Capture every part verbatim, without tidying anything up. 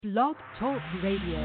Blog Talk Radio.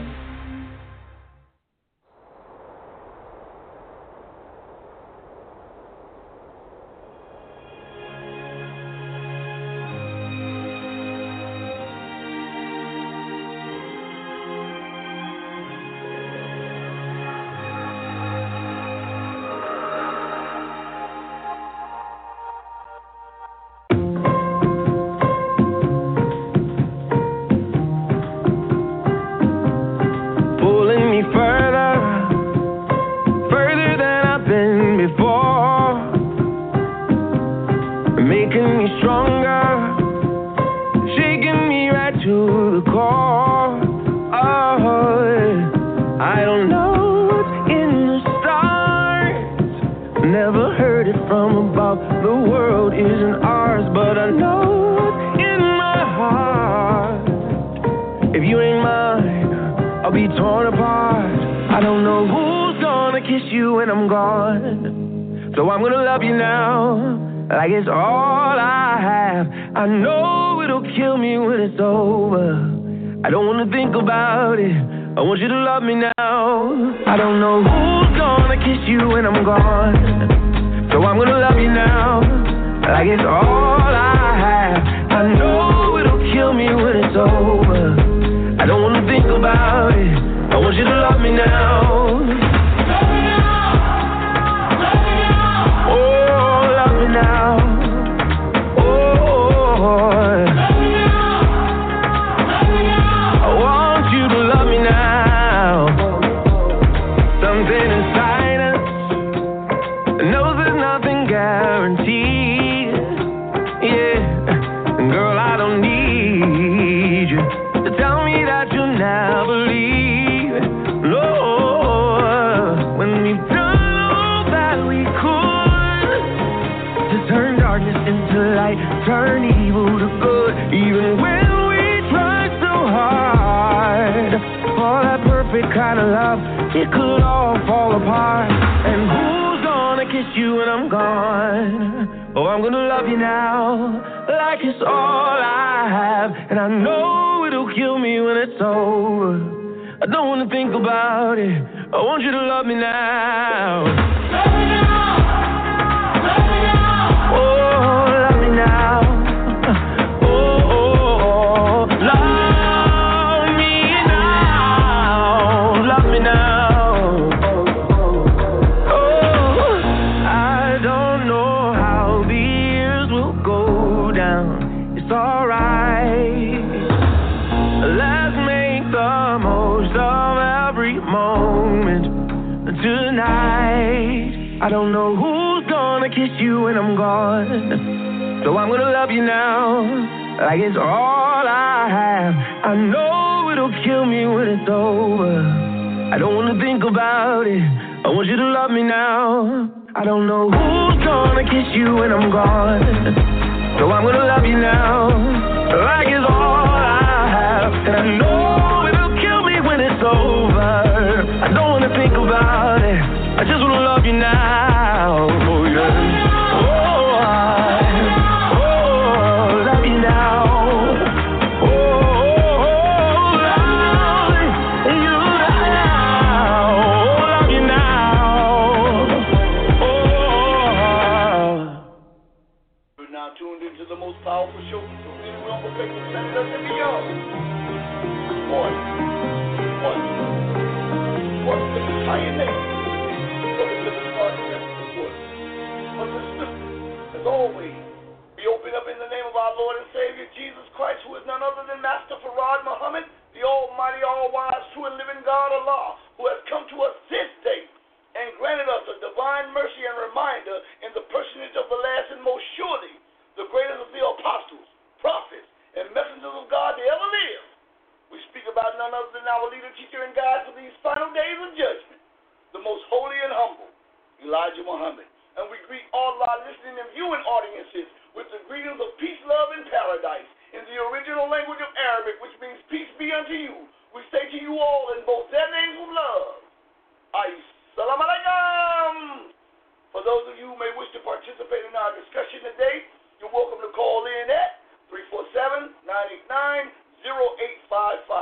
You're welcome to call in at three four seven, nine eight nine, zero eight five five.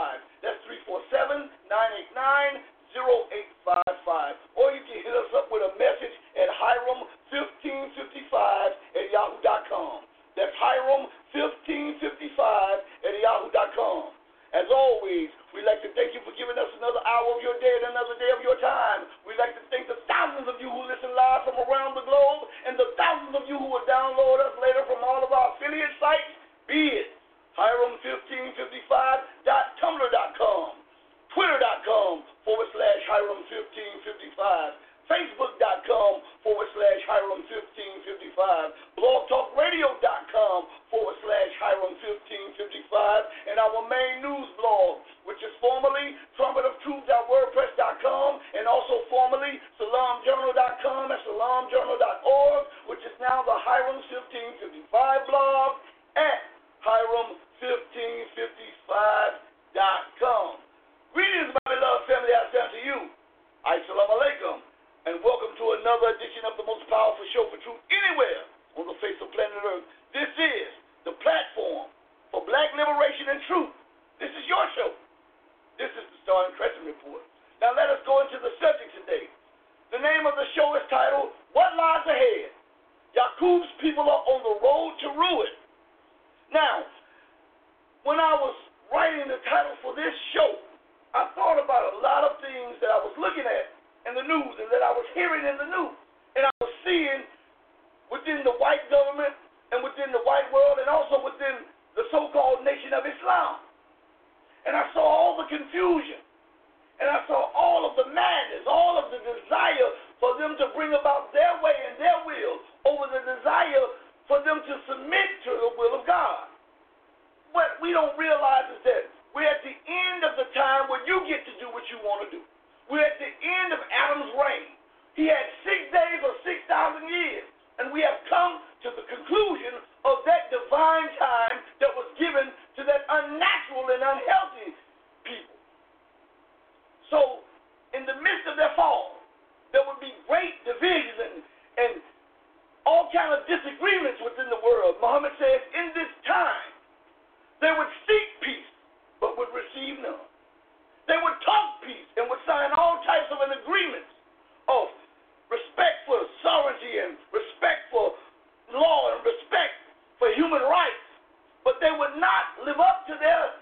That's three four seven, nine eight nine, zero eight five five. Or you can hit us up with a message at Hiram fifteen fifty-five at yahoo dot com. That's Hiram fifteen fifty-five at yahoo dot com. As always, we'd like to thank you for giving us another hour of your day and another day of your time. We'd like to thank the thousands of you who listen live from around the globe and the thousands of you who will download us later from all of our affiliate sites, be it Hiram fifteen fifty-five dot tumblr dot com, twitter dot com forward slash Hiram fifteen fifty-five, facebook dot com forward slash Hiram fifteen fifty-five, blog talk radio dot com forward slash Hiram fifteen fifty-five, and our main news blog, which is formerly trumpet of truth dot wordpress dot com and also formerly salam journal dot com and salam journal dot org, which is now the Hiram fifteen fifty-five blog at Hiram fifteen fifty-five dot com. Greetings, my beloved family, I say unto you, Assalamu alaikum, and welcome to another edition of the most powerful show for truth anywhere on the face of planet Earth. This is the platform for black liberation and truth. This is your show. This is the Star and Crescent Report. Now let us go into the subject today. The name of the show is titled, What Lies Ahead? Yaqub's people are on the road to ruin. Now, when I was writing the title for this show, I thought about a lot of things that I was looking at in the news and that I was hearing in the news. And I was seeing within the white government and within the white world and also within the so-called Nation of Islam. And I saw all the confusion. And I saw all of the madness, all of the desire for them to bring about their way and their will over the desire for them to submit to the will of God. What we don't realize is that we're at the end of the time where you get to do what you want to do. We're at the end of Adam's reign. He had six days or six thousand years, and we have come to the conclusion of that divine time that was given to that unnatural and unhealthy people. So, in the midst of their fall, there would be great divisions and, and all kind of disagreements within the world. Muhammad says, in this time, they would seek peace, but would receive none. They would talk peace and would sign all types of an agreements of respect for sovereignty and respect for law and respect for human rights, but they would not live up to their,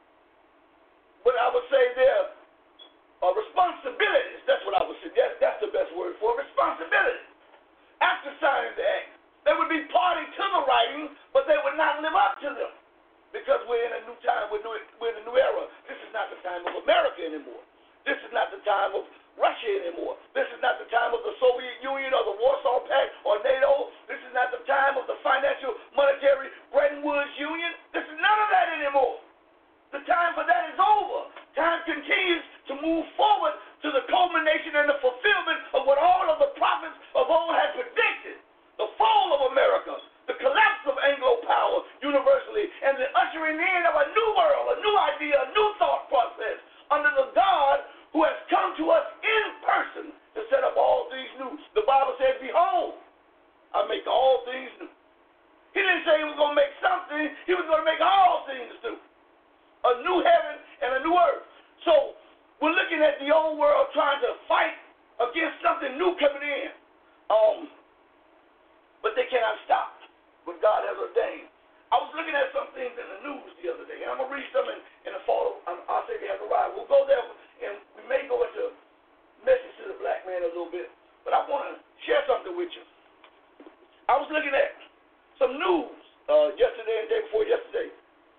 what I would say, their uh, responsibilities. That's what I would suggest. That's the best word for it, responsibility. After signing the act, they would be party to the writing, but they would not live up to them. Because we're in a new time, we're, new, we're in a new era. This is not the time of America anymore. This is not the time of Russia anymore. This is not the time of the Soviet Union or the Warsaw Pact or NATO. This is not the time of the financial, monetary Bretton Woods Union. This is none of that anymore. The time for that is over. Time continues to move forward to the culmination and the fulfillment of what all of the prophets of old had predicted. The fall of America, the collapse of Anglo power universally, and the ushering in of a new world, a new idea, a new thought process under the God who has come to us in person to set up all things new. The Bible says, behold, I make all things new. He didn't say he was going to make something. He was going to make all things new. A new heaven and a new earth. So we're looking at the old world trying to fight against something new coming in. Um, but they cannot stop what God has ordained. I was looking at some things in the news the other day, and I'm going to read some in, in the fall. Um, I'll say they have arrived. We'll go there, and we may go into message to the black man a little bit, but I want to share something with you. I was looking at some news uh, yesterday and the day before yesterday,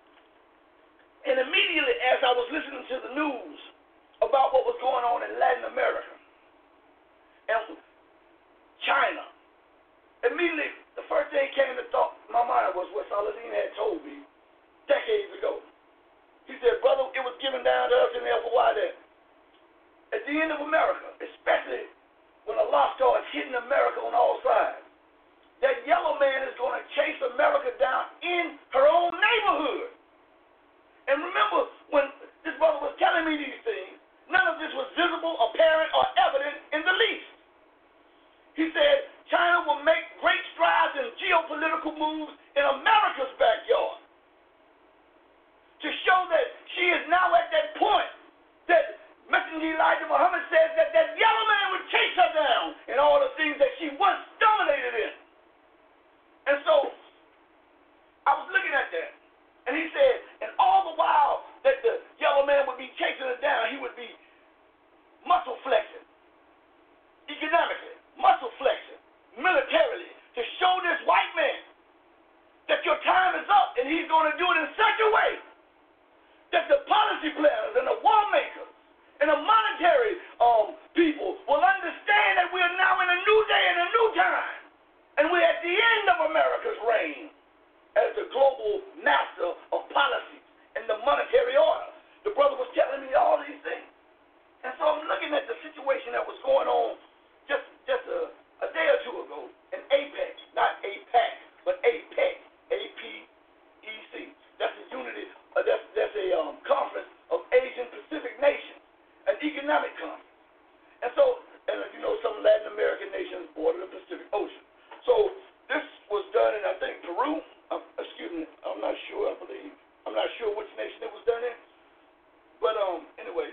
and immediately as I was listening to the news about what was going on in Latin America and China, immediately the first thing came to thought my mind was what Saladin had told me decades ago. He said, brother, it was given down to us in there for why that. At the end of America, especially when Allah starts hitting America on all sides, that yellow man is going to chase America down in her own neighborhood. And remember, when this brother was telling me these things, none of this was visible, apparent, or evident in the least. He said, China will make great strides in geopolitical moves in America's backyard to show that she is now at that point Elijah Muhammad says that that yellow man would chase her down in all the things that she once dominated in. And so I was looking at that, and he said, and all the while that the yellow man would be chasing her down, he would be muscle flexing, economically, muscle flexing, militarily, to show this white man that your time is up, and he's going to do it in such a way that the policy planners and the war makers and the monetary um, people will understand that we are now in a new day and a new time, and we're at the end of America's reign as the global master of policy and the monetary order. The brother was telling me all these things. And so I'm looking at the situation that was going on just, just a, a day or two ago in APEC, not APEC, but APEC, A P E C. That's a unity, uh, that's, that's a um, conference of Asian Pacific nations, an economic conference. And so, and uh, you know, some Latin American nations border the Pacific Ocean. So this was done in, I think, Peru. Um, excuse me, I'm not sure, I believe. I'm not sure which nation it was done in. But um, anyway,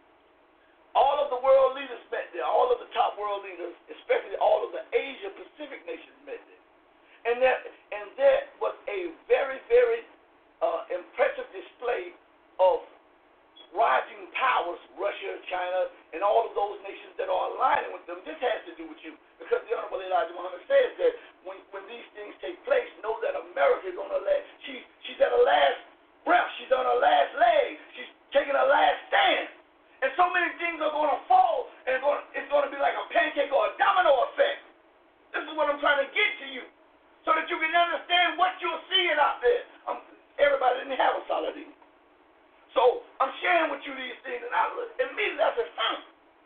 all of the world leaders met there. All of the top world leaders, especially all of the Asia Pacific nations met there. And that, and that was a very, very uh, impressive display of rising powers, Russia, China, and all of those nations that are aligning with them. This has to do with you, because the Honorable Elijah Muhammad says that when, when these things take place, know that America is on her last, she, she's at her last breath, she's on her last leg, she's taking her last stand. And so many things are going to fall, and it's going to, it's going to be like a pancake or a domino effect. This is what I'm trying to get to you, so that you can understand what you're seeing out there. Um, everybody didn't have a solid evening. So I'm sharing with you these things, and I look, immediately I said, hmm.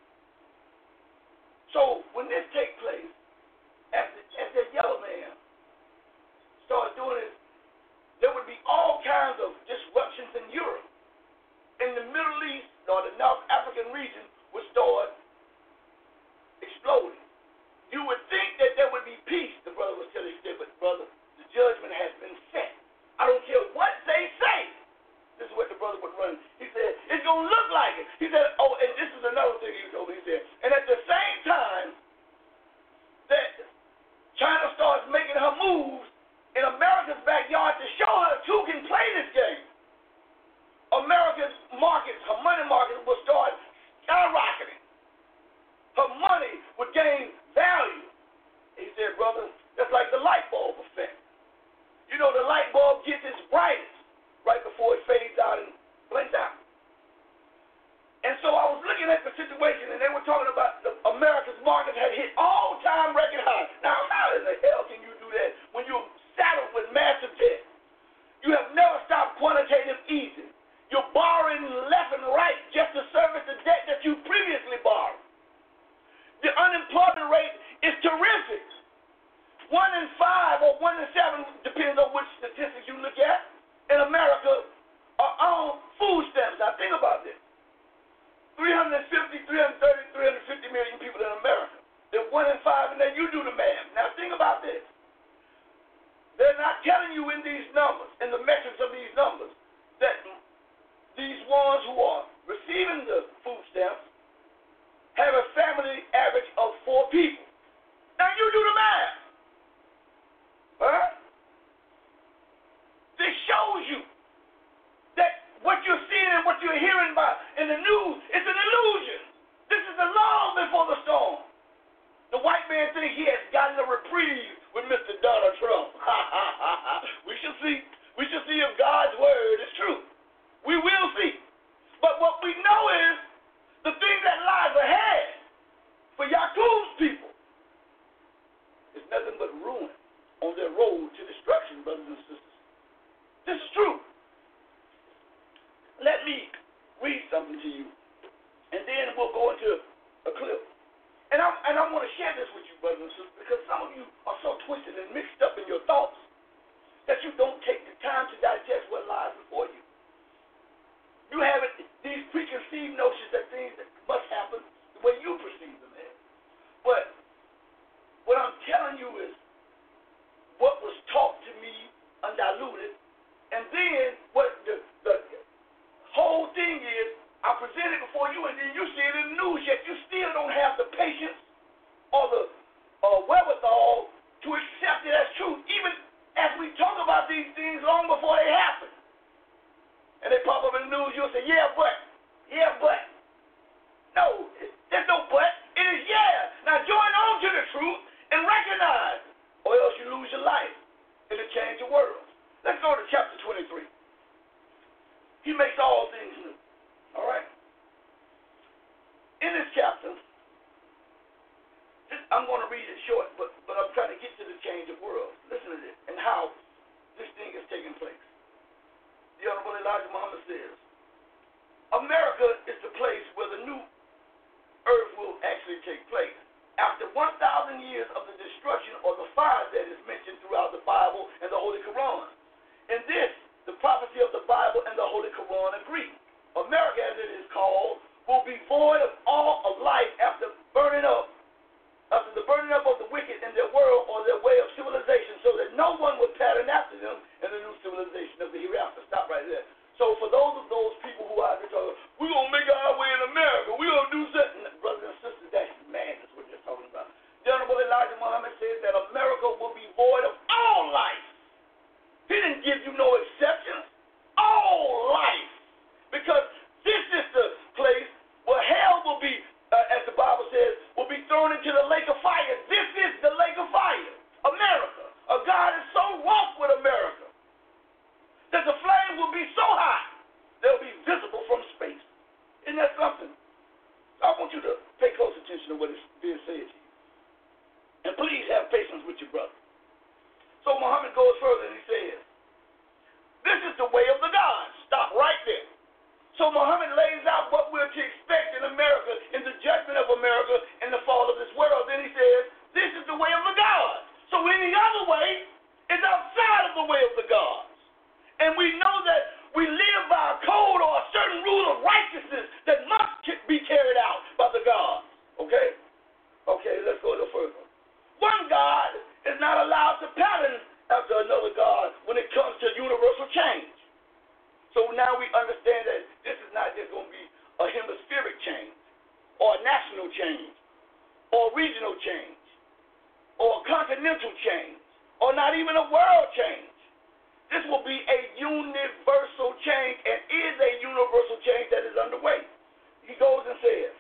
So when this takes place, as the, as the yellow man starts doing this, there would be all kinds of disruptions in Europe. In the Middle East, or the North African region, would start exploding. You would think that there would be peace, the brother was telling you, but brother, the judgment has been set. I don't care what they say. This is what the brother would run. He said, it's going to look like it. He said, oh, and this is another thing he told me. He said, and at the same time that China starts making her moves in America's backyard to show her who can play this game, America's markets, her money markets will start skyrocketing. Her money would gain value. He said, brother, that's like the light bulb effect. You know, the light bulb gets its brightest right before it fades out and blinks out. And so I was looking at the situation, and they were talking about the America's market had hit all-time record high. Now, how in the hell can you do that when you're saddled with massive debt? You have never stopped quantitative easing. You're borrowing left and right just to service the debt that you previously borrowed. The unemployment rate is terrific. One in five or one in seven, depends on which statistics you look at, in America are on food stamps. Now think about this. three hundred fifty, three hundred thirty, three hundred fifty million people in America. They're one in five, and then you do the math. Now think about this. They're not telling you in these numbers, in the metrics of these numbers, that these ones who are receiving the present it before you, and then you see it in the news, yet you still don't have the patience or the uh, wherewithal to accept it as truth, even as we talk about these things long before they happen. And they pop up in the news, you'll say, yeah, but, yeah, but. No, there's no but. It is yeah. Now join on to the truth and recognize, or else you lose your life and it change your world. Let's go to chapter twenty-three. He makes all things new. All right? In this chapter, this, I'm going to read it short, but, but I'm trying to get to the change of world. Listen to this and how this thing is taking place. The Honorable Elijah Muhammad says, America is the place where the new earth will actually take place. After one thousand years of the destruction or the fire that is mentioned throughout the Bible and the Holy Quran. In this, the prophecy of the Bible and the Holy Quran agree. America, as it is called, will be void of all of life after burning up, after the burning up of the wicked in their world or their way of civilization, so that no one would pattern after them in the new civilization of the hereafter. Stop right there. So for those of those people who are talking, we're going to make our way in America, we're going to do something. Brothers and sisters, that's madness what they're talking about. The Honorable Elijah Muhammad says that America will be void of all life. He didn't give you no exceptions. All life. Because this is the place where hell will be, uh, as the Bible says, will be thrown into the lake of fire. This is the lake of fire. America. A God is so wroth with America that the flames will be so hot, they'll be visible from space. Isn't that something? I want you to pay close attention to what is being said to you. And please have patience with your brother. So Muhammad goes further and he says, this is the way of the gods. Stop right there. So Muhammad lays out what we're to expect in America, in the judgment of America, in the fall of this world. Then he says, this is the way of the gods. So any other way is outside of the way of the gods. And we know that we live by a code or a certain rule of righteousness that must be carried out by the gods. Okay? Okay, let's go a little further. One God is not allowed to pattern after another God when it comes to universal change. So now we understand that this is not just going to be a hemispheric change or a national change or a regional change or a continental change or not even a world change. This will be a universal change and is a universal change that is underway. He goes and says,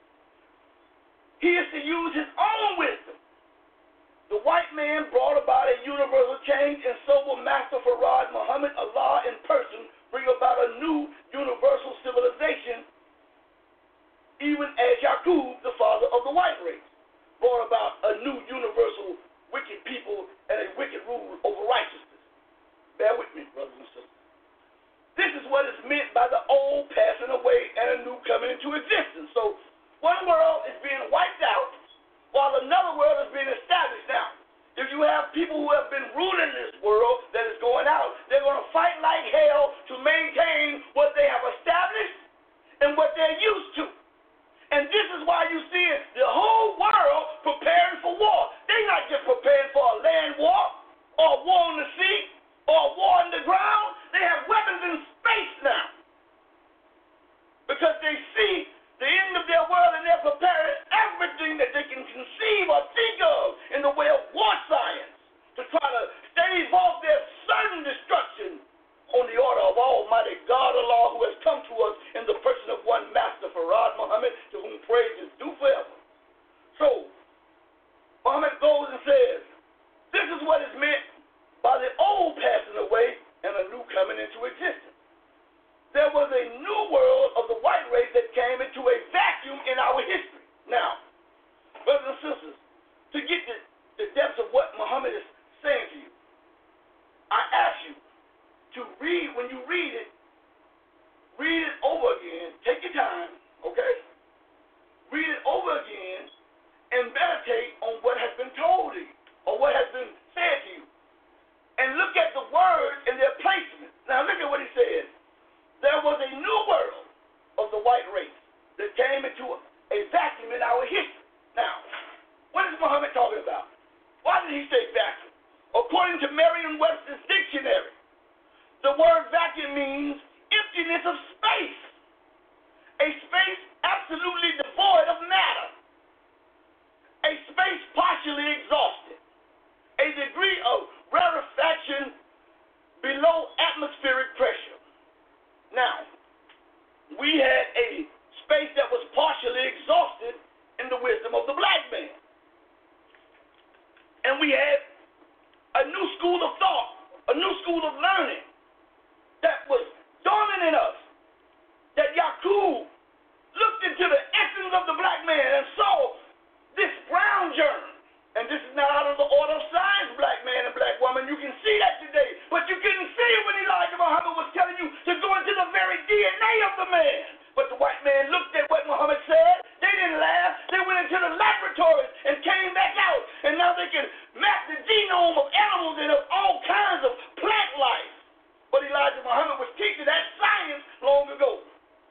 he is to use his own wisdom. The white man brought about a universal change, and so will Master Farad Muhammad Allah in person bring about a new universal civilization, even as Yaqub, the father of the white race, brought about a new universal wicked people and a wicked rule over righteousness. Bear with me, brothers and sisters. This is what is meant by the old passing away and a new coming into existence. So one world is being wiped out while another world is being established. Now, if you have people who have been ruling this world that is going out, they're going to fight like hell to maintain what they have established and what they're used to. And this is why you see the whole world preparing for war. They're not just preparing for a land war or a war on the sea or a war on the ground. They have weapons in space now because they see the end of their world and they're preparing everything that they can conceive or think of in the way of war science to try to stave off their certain destruction on the order of Almighty God Allah, who has come to us in the person of one Master Farad Muhammad, to whom praise is due forever. So Muhammad goes and says, this is what is meant by the old passing away and a new coming into existence. There was a new world of the white race that came into a vacuum in our history. Now, brothers and sisters, to get the, the depths of what Muhammad is saying to you, I ask you to read, when you read it, read it over again. Take your time, okay? Read it over again and meditate on what has been told to you or what has been said to you. And look at the words and their placement. Now look at what he says. There was a new world of the white race that came into a, a vacuum in our history. Now, what is Muhammad talking about? Why did he say vacuum? According to Merriam-Webster's dictionary, the word vacuum means emptiness of space, a we had a space that was partially exhausted in the wisdom of the black man. And we had a new school of thought, a new school of learning that was dawning in us, that Yaqub looked into the essence of the black man and saw this brown germ. And this is not out of the order of science, black man and black woman. You can see that today. But you couldn't see it when Elijah Muhammad was telling you to go into the very D N A of the man. But the white man looked at what Muhammad said. They didn't laugh. They went into the laboratories and came back out. And now they can map the genome of animals and of all kinds of plant life. But Elijah Muhammad was teaching that science long ago.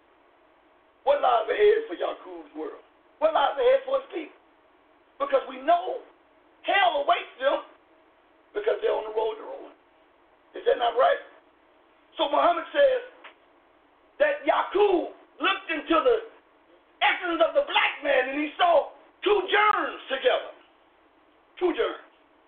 What lies ahead for Yaqub's world? What lies ahead for his people? Because we know hell awaits them because they're on the road to ruin. Is that not right? So Muhammad says that Yaqub looked into the essence of the black man and he saw two germs together. Two germs.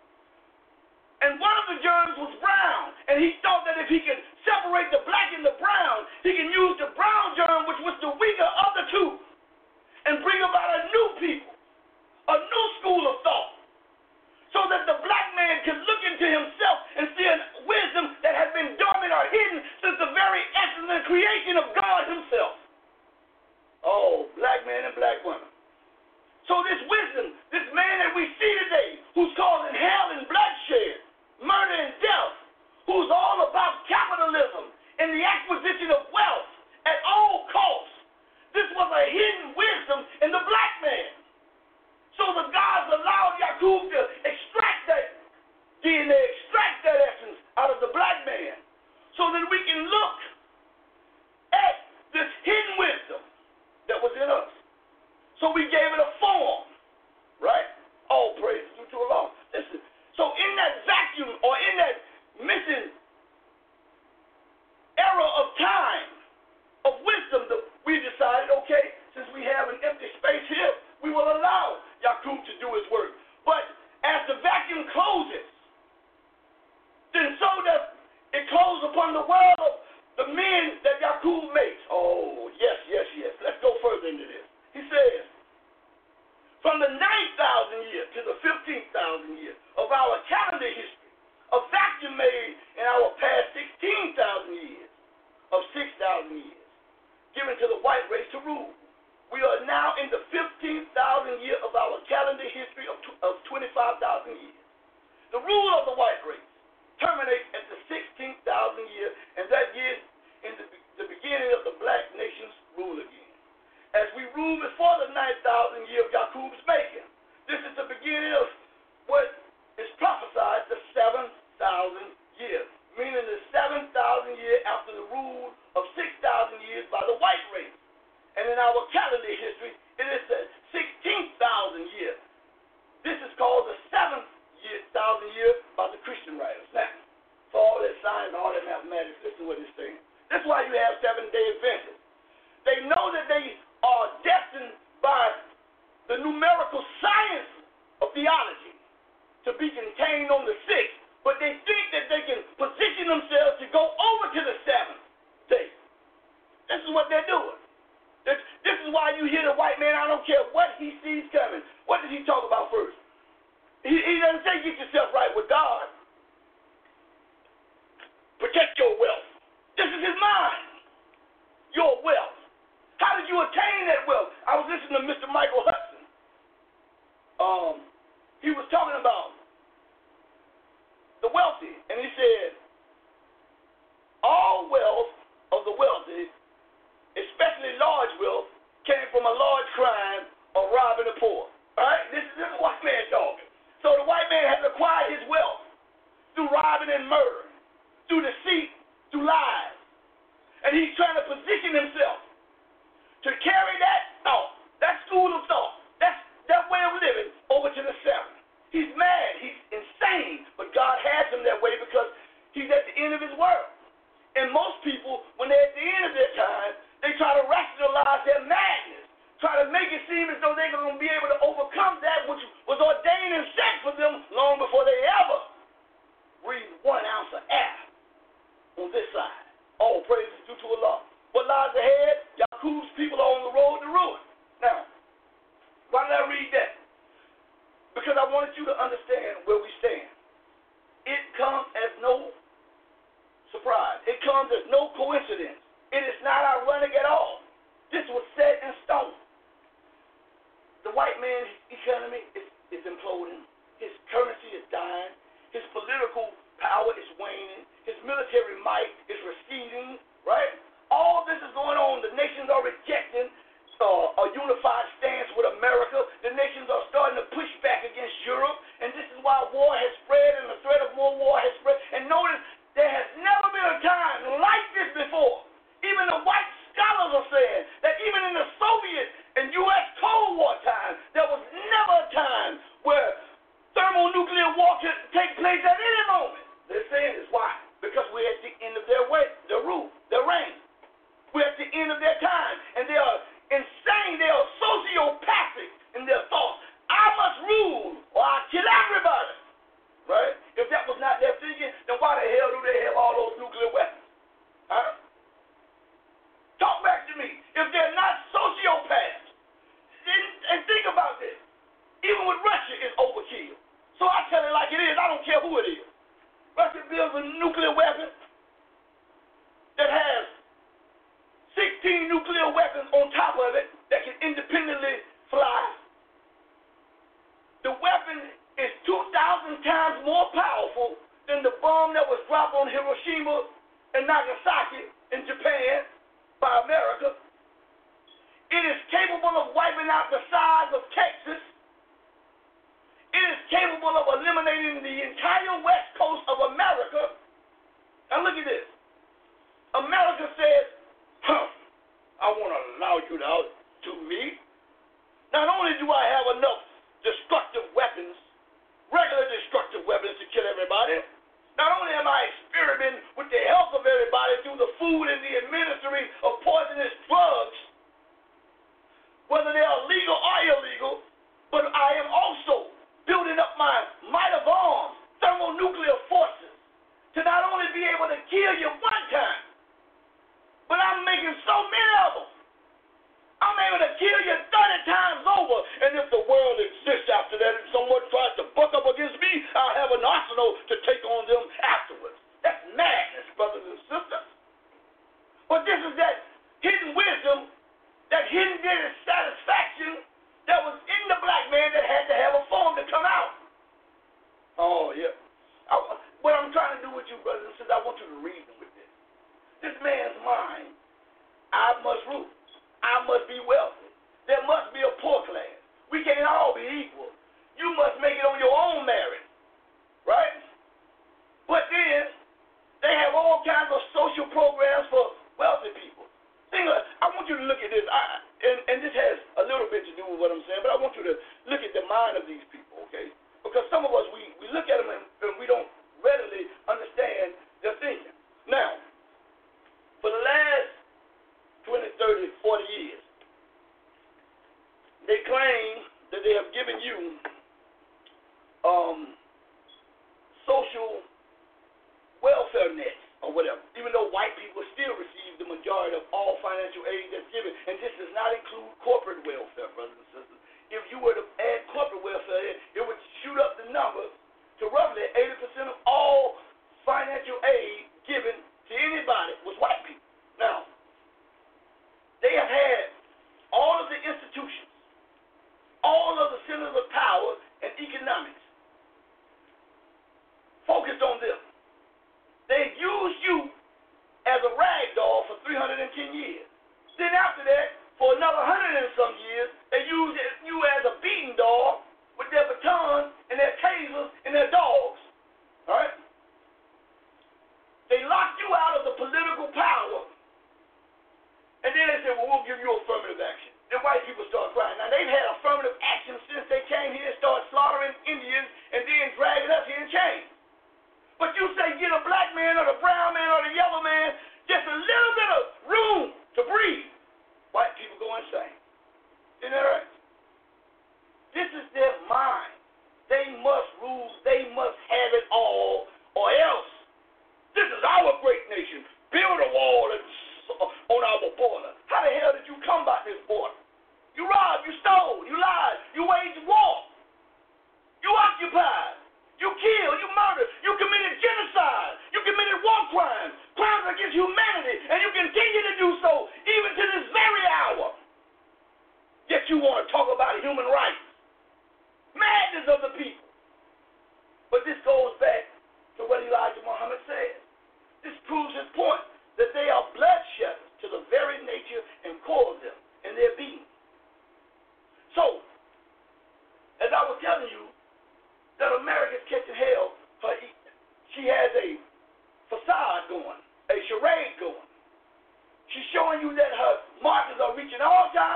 And one of the germs was brown. And he thought that if he could separate the black and the brown, he can use the brown germ, which was the weaker of the two, and bring about a new people. A new school of thought, so that the black man can look into himself and see a wisdom that has been dormant or hidden since the very essence and creation of God himself. Oh, black man and black woman. So this wisdom, this man that we see today, who's causing hell and bloodshed, murder and death, who's all about capitalism and the acquisition of wealth at all costs, this was a hidden wisdom in the black man. So the gods allowed Yaqub to extract that D N A, extract that essence out of the black man, so that we can look at this hidden wisdom that was in us. So we gave it a form, right? All praise due to Allah. Listen, so in that vacuum or in that missing era of time of wisdom, we decided, okay, since we have an empty space here, we will allow Yaqub to do his work. But as the vacuum closes, then so that it closes upon the world of the men that Yaqub makes. Oh, yes, yes, yes. Let's go further into this. He says, from the ninth thousand year to the fifteenth thousand year of our calendar history, a vacuum made in our past sixteen thousand years of six thousand years, given to the white race to rule. We are now in the fifteenth thousand year of our calendar history of, of twenty-five thousand years. The rule of the white race terminates at the sixteenth thousand year, and that year is the, the beginning of the black nation's rule again. As we rule before the ninth thousand year of Yaqub's making, this is the beginning of what is prophesied the seven thousand years, meaning the seven thousand year after the rule of six thousand years by the white race. And in our calendar history, it is the sixteenth thousand year. This is called the seventh year, thousand year by the Christian writers. Now, for all that science, all that mathematics, listen to what it's saying. That's why you have seven-day Adventists. They know that they are destined by the numerical science of theology to be contained on the sixth, but they think that they can position themselves to go over to the seventh day. This is what they're doing. This, this is why you hear the white man, I don't care what he sees coming. What does he talk about first? He, he doesn't say get yourself right with God. Protect your wealth. This is his mind. Your wealth. How did you attain that wealth? I was listening to Mister Michael Hudson. Um, he was talking about the wealthy, and he said, all wealth of the wealthy, especially large wealth, came from a large crime of robbing the poor. All right? This is the white man talking. So the white man has acquired his wealth through robbing and murder, through deceit, through lies. And he's trying to position himself to carry that thought, that school of thought, that's, that way of living over to the seven. He's mad. He's insane. But God has him that way because he's at the end of his world. And most people, when they're at the end of their time, they try to rationalize their madness, try to make it seem as though they're going to be able to overcome that which was ordained and set for them long before they ever breathe one ounce of air on this side. All praises due to Allah. What lies ahead? Y'all man, his economy is, is imploding. His currency is dying. His political power is waning. His military might is receding, right? All this is going on. The nations are rejecting uh, a unified stance with America. The nations are starting to push back against Europe, and this is why war has spread and the threat of more war has spread. And notice, there has never been a time like this before. Even the white scholars are saying that even in the Soviet and U S Cold War time, there was never a time where thermonuclear war could take place at any moment. They're saying this. Why? Because we're at the end of their way, their rule, their reign. We're at the end of their time, and they are insane. They are sociopathic in their thoughts. I must rule, or I kill everybody. Right? If that was not their thinking, then why the hell do they have all those nuclear weapons? Huh? Talk back to me. If they're not sociopaths, then, and think about this. Even with Russia, it's overkill. So I tell it like it is. I don't care who it is. Russia builds a nuclear weapon that has sixteen nuclear weapons on top of it that can independently fly. The weapon is two thousand times more powerful than the bomb that was dropped on Hiroshima and Nagasaki in Japan by America. It is capable of wiping out the size of Texas. It is capable of eliminating the entire west coast of America. Now look at this. America says, huh, I want to allow you to, to me. Not only do I have enough destructive weapons, regular destructive weapons to kill everybody, not only am I experimenting with the health of everybody through the food and the administering of poisonous drugs, whether they are legal or illegal, but I am also building up my might of arms, thermonuclear forces, to not only be able to kill you one time, but I'm making so many of them. I'm able to kill you thirty times over. And if the world exists after that and someone tries to buck up against me, I'll have an arsenal to take on them afterwards. That's madness, brothers and sisters. But this is that hidden wisdom, that hidden satisfaction that was in the black man that had to have a form to come out. Oh, yeah. I, what I'm trying to do with you, brothers and sisters, I want you to reason with this. This man's mind, I must rule. I must be wealthy. There must be a poor class. We can't all be equal. You must make it on your own merit. Right? But then, they have all kinds of social programs for wealthy people. Think of, I want you to look at this, I, and, and this has a little bit to do with what I'm saying, but I want you to look at the mind of these people, okay? Because some of us, we, we look at them and, and we don't readily understand their thinking. Now, for the last twenty, thirty, forty years, they claim that they have given you um, social welfare nets or whatever, even though white people still receive the majority of all financial aid that's given. And this does not include corporate welfare, brothers and sisters. If you were to add corporate welfare, it would shoot up the number to roughly eighty percent of all financial aid given to anybody was white people. Now, they have had all of the institutions, all of the centers of power and economics focused on them. They used you as a rag doll for three hundred ten years. Then after that, for another one hundred and some years, they used you as a beating dog with their batons and their tasers and their dogs. All right? They locked you out of the political power. And then they said, well, we'll give you affirmative action. Then white people start crying. Now, they've had affirmative action since they came here and started slaughtering Indians and then dragging us here in chains. But you say get a black man or the brown man or the yellow man just a little bit of room to breathe. White people go insane. Isn't that right? This is their mind. They must rule. They must have it all or else. This is our great nation. Build a wall and on our border. How the hell did you come by this border? You robbed, you stole, you lied, you waged war. You occupied, you killed, you murdered, you committed genocide, you committed war crimes, crimes against humanity, and you continue to do so even to this very hour. Yet you want to talk about human rights.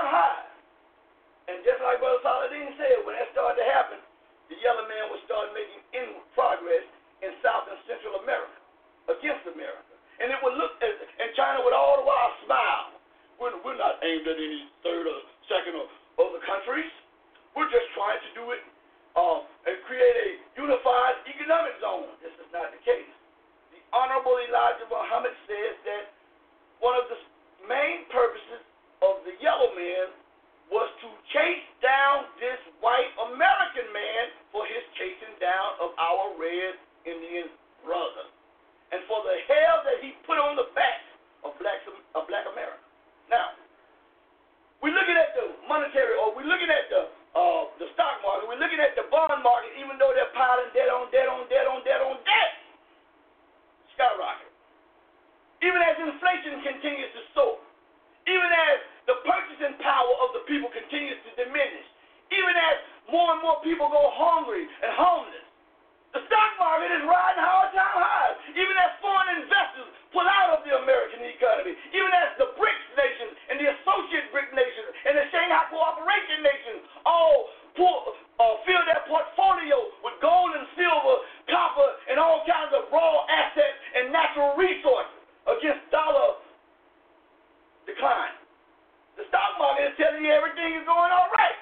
high. And just like Brother Saladin said, when that started to happen, the yellow man would start making inward progress in South and Central America against America. And it would look, as, and China would all the while smile. We're, we're not aimed at any third or second or other countries. We're just trying to do it uh, and create a unified economic zone. This is not the case. The Honorable Elijah Muhammad says that one of the main purposes of the yellow man was to chase down this white American man for his chasing down of our red Indian brother, and for the hell that he put on the back of black, of black America. Now, we're looking at the monetary, or we're looking at the uh, the stock market, we're looking at the bond market, even though they're piling debt on debt on debt on debt on debt. Skyrocket. Even as inflation continues to soar, even as the purchasing power of the people continues to diminish, even as more and more people go hungry and homeless, the stock market is riding all-time highs. Even as foreign investors pull out of the American economy, even as the BRICS nations and the associate BRIC nations and the Shanghai Cooperation nations all pull, uh, fill their portfolio with gold and silver, copper, and all kinds of raw assets and natural resources against dollar decline. The stock market is telling you everything is going all right.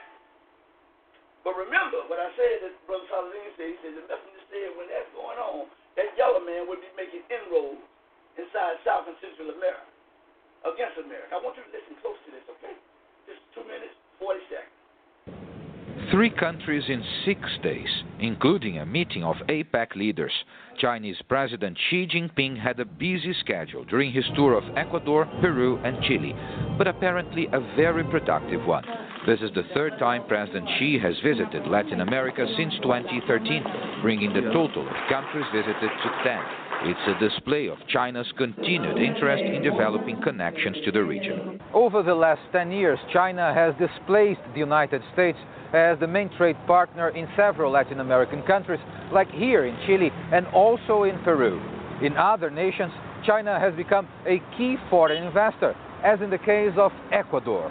But remember what I said that Brother Saladin said. He said the messenger said when that's going on, that yellow man would be making inroads inside South and Central America against America. I want you to listen close to this, okay? Just two minutes, forty seconds. Three countries in six days, including a meeting of APEC leaders. Chinese President Xi Jinping had a busy schedule during his tour of Ecuador, Peru, and Chile, but apparently a very productive one. This is the third time President Xi has visited Latin America since twenty thirteen, bringing the total of countries visited to ten. It's a display of China's continued interest in developing connections to the region. Over the last ten years, China has displaced the United States as the main trade partner in several Latin American countries, like here in Chile and also in Peru. In other nations, China has become a key foreign investor, as in the case of Ecuador.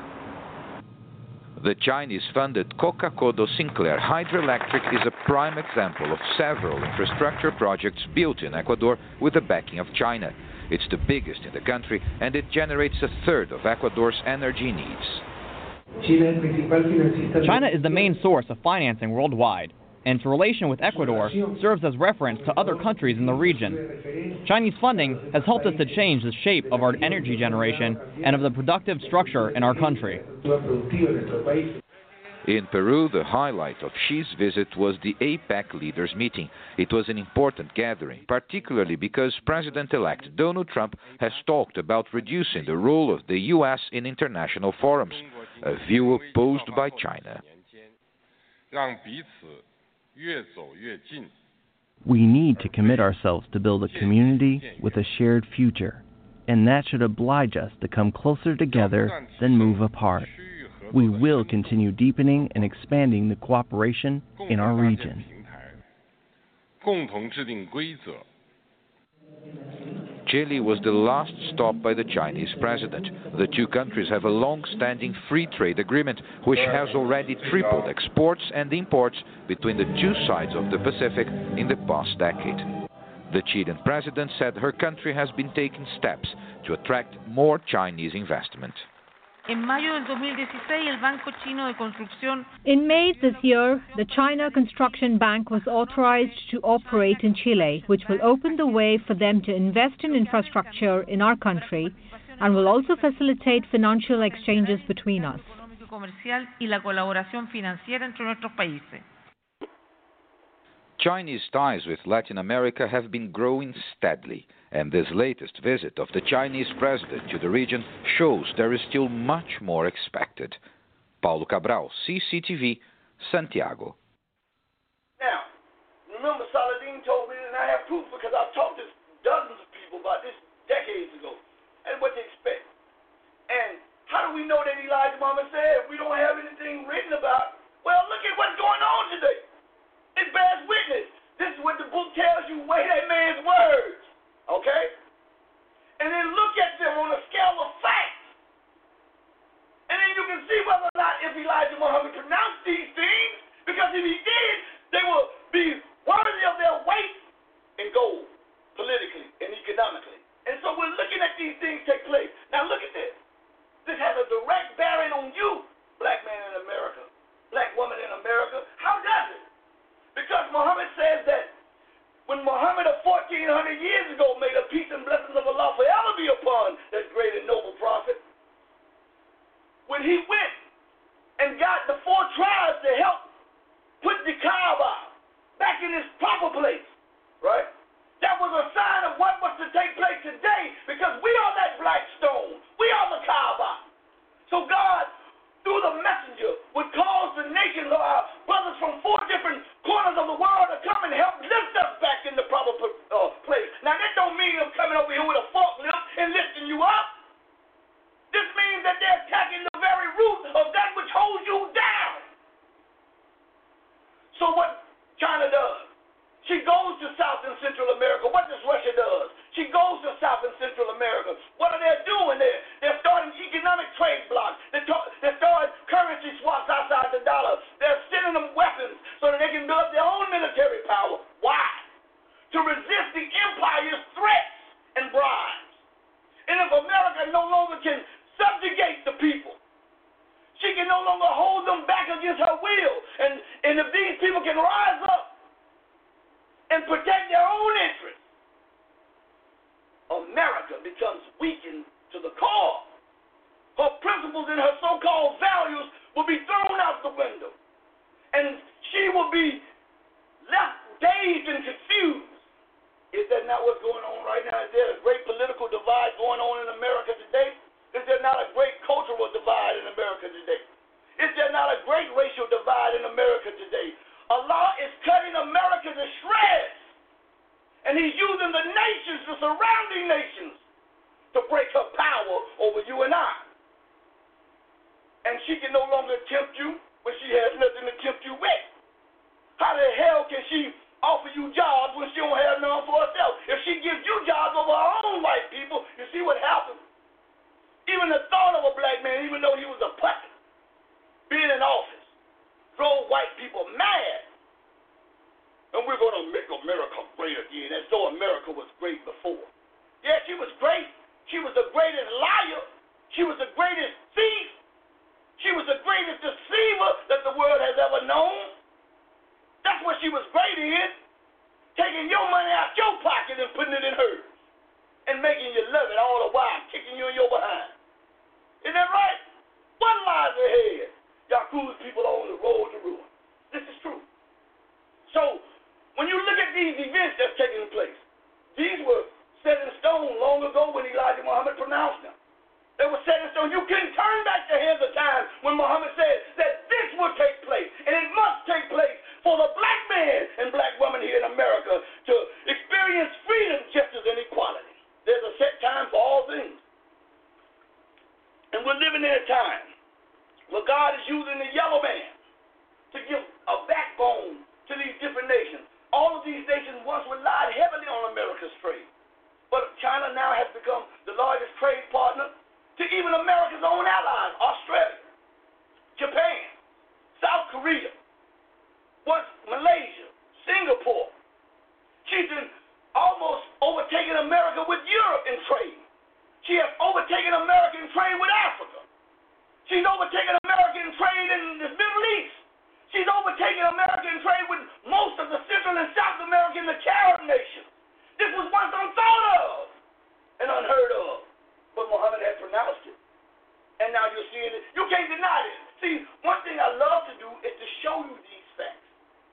The Chinese-funded Coca-Codo-Sinclair Hydroelectric is a prime example of several infrastructure projects built in Ecuador with the backing of China. It's the biggest in the country, and it generates a third of Ecuador's energy needs. China is the main source of financing worldwide, and its relation with Ecuador serves as reference to other countries in the region. Chinese funding has helped us to change the shape of our energy generation and of the productive structure in our country. In Peru, the highlight of Xi's visit was the APEC leaders meeting. It was an important gathering, particularly because President-elect Donald Trump has talked about reducing the role of the U S in international forums, a view opposed by China. We need to commit ourselves to build a community with a shared future, and that should oblige us to come closer together than move apart. We will continue deepening and expanding the cooperation in our region. Chile was the last stop by the Chinese president. The two countries have a long-standing free trade agreement, which has already tripled exports and imports between the two sides of the Pacific in the past decade. The Chilean president said her country has been taking steps to attract more Chinese investment. En mayo del dos mil dieciséis, el Banco Chino de Construcción. In May this year, the China Construction Bank was authorized to operate in Chile, which will open the way for them to invest in infrastructure in our country and will also facilitate financial exchanges between us. Comercial y la colaboración financiera entre nuestros países. Chinese ties with Latin America have been growing steadily, and this latest visit of the Chinese president to the region shows there is still much more expected. Paulo Cabral, C C T V, Santiago. Now, remember Saladin told me, and I have proof because I've talked to dozens of people about this decades ago, and what they expect. And how do we know that Elijah Muhammad said we don't have anything written about? Well, look at what's going on today. It bears witness. This is what the book tells you, weigh that man's words. Okay? And then look at them on a scale of facts. And then you can see what if Elijah Muhammad pronounced these things, because if he did, they will be worthy of their weight in gold, politically and economically. And so we're looking at these things take place. Now look at this. This has a direct bearing on you, black man in America, black woman in America. How does it? Because Muhammad says that when Muhammad of fourteen hundred years ago made a peace and blessings of Allah forever be upon that great and noble prophet, when he went and got the four tribes to help put the Kaaba back in its proper place, right? That was a sign of what was to take place today, because we are that black stone. We are the Kaaba. So God, through the messenger, would cause the nations of our brothers from four different corners of the world to come and help lift us back in the proper uh, place. Now, that don't mean them coming over here with a forklift and lifting you up. This means that they're attacking the very root of that which holds you down. So what China does, she goes to South and Central America. What does Russia do? She goes to South and Central America. What are they doing there? They're starting economic trade blocks. They're, ta- they're starting currency swaps outside the dollar. They're sending them weapons so that they can build up their own military power. Why? To resist the empire's threats and bribes. And if America no longer can subjugate the people, she can no longer hold them back against her will. And, and if these people can rise up and protect their own interests, America becomes weakened to the core. Her principles and her so-called values will be thrown out the window. And she will be left dazed and confused. Is that not what's going on right now? Is there a great political divide going on in America today? Is there not a great cultural divide in America today? Is there not a great racial divide in America today? Allah is cutting America to shreds. And he's using the nations, the surrounding nations, to break her power over you and I. And she can no longer tempt you when she has nothing to tempt you with. How the hell can she offer you jobs when she don't have none for herself? If she gives you jobs over her own white people, you see what happens? Even the thought of a black man, even though he was a puppet, being in office, drove white people mad. And we're going to make America great again, as though America was great before. Yeah, she was great. She was the greatest liar. She was the greatest thief. She was the greatest deceiver that the world has ever known. That's what she was great in. Taking your money out your pocket and putting it in hers. And making you love it all the while, kicking you in your behind. Isn't that right? What lies ahead? Yakuza's people are on the road to ruin. This is true. So, when you look at these events that's taking place, these were set in stone long ago when Elijah Muhammad pronounced them. They were set in stone. You couldn't turn back the hands of time when Muhammad said that this will take place, and it must take place for the black man and black woman here in America to experience freedom, justice, and equality. There's a set time for all things. And we're living in a time where God is using the yellow man to give a backbone to these different nations. All of these nations once relied heavily on America's trade. But China now has become the largest trade partner to even America's own allies, Australia, Japan, South Korea, once Malaysia, Singapore. She's been almost overtaken America with Europe in trade. She has overtaken America in trade with Africa. She's overtaken America in trade in the Middle East. She's overtaken America in trade with most of the Central and South America and the Carib nations. This was once unthought of and unheard of. But Muhammad had pronounced it. And now you're seeing it. You can't deny it. See, one thing I love to do is to show you these facts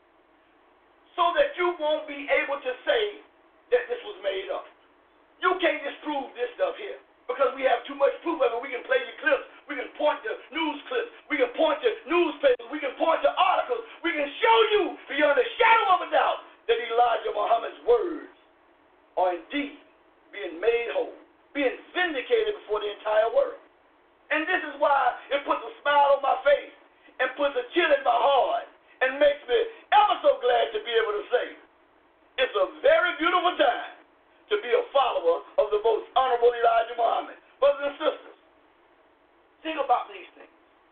so that you won't be able to say that this was made up. You can't disprove this stuff here because we have too much proof of it. We can play you clips. We can point to news clips. We can point to newspapers. We can point to articles. We can show you beyond a shadow of a doubt that Elijah Muhammad's words are indeed being made whole, being vindicated before the entire world. And this is why it puts a smile on my face and puts a chill in my heart and makes me ever so glad to be able to say it's a very beautiful time to be a follower of the most honorable Elijah Muhammad. Brothers and sisters, think about these things. You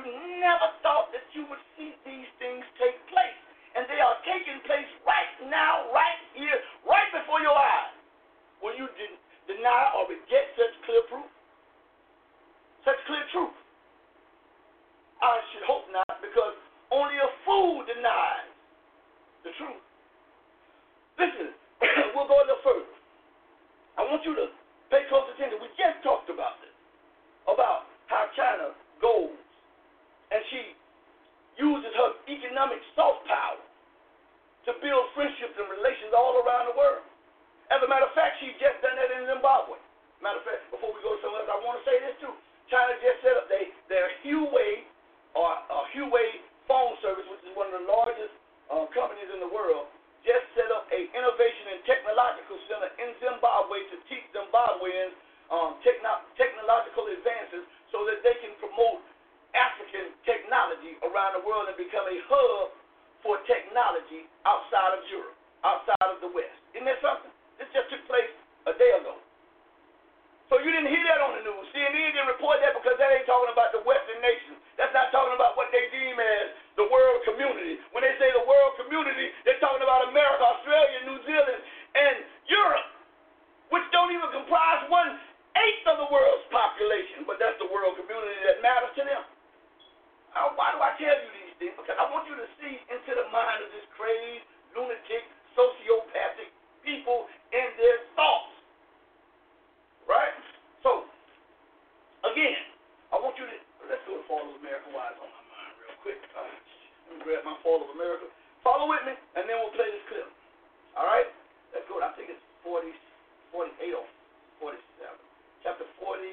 never thought that you would see these things take place. And they are taking place right now, right here, right before your eyes. Will you de- deny or reject such clear proof? Such clear truth? I should hope not, because only a fool denies the truth. Listen, we'll go a little further. I want you to pay close attention. We just talked about this, about how China goes and she uses her economic soft power to build friendships and relations all around the world. As a matter of fact, she just done that in Zimbabwe. Matter of fact, before we go somewhere else, I want to say this too. China just set up they, their Huawei or uh, Huawei phone service, which is one of the largest uh, companies in the world, just set up a innovation and technological center in Zimbabwe to teach Zimbabweans um, techno- technological advances so that they can promote African technology around the world and become a hub for technology outside of Europe, outside of the West. Isn't that something? This just took place a day ago. So you didn't hear that on the news. C N N didn't report that because that ain't talking about the Western nations. That's not talking about what they deem as the world community. When they say the world community, they're talking about America, Australia, New Zealand, and Europe, which don't even comprise one-eighth of the world's population. But that's the world community that matters to them. Uh, why do I tell you these things? Because I want you to see into the mind of this crazed, lunatic, sociopathic people and their thoughts. Right? So, again, I want you to, let's go to Fall of America while it's on my mind real quick. Uh, let me grab my Fall of America. Follow with me, and then we'll play this clip. All right? Let's go. I think it's forty, forty-eight or forty-seven. Chapter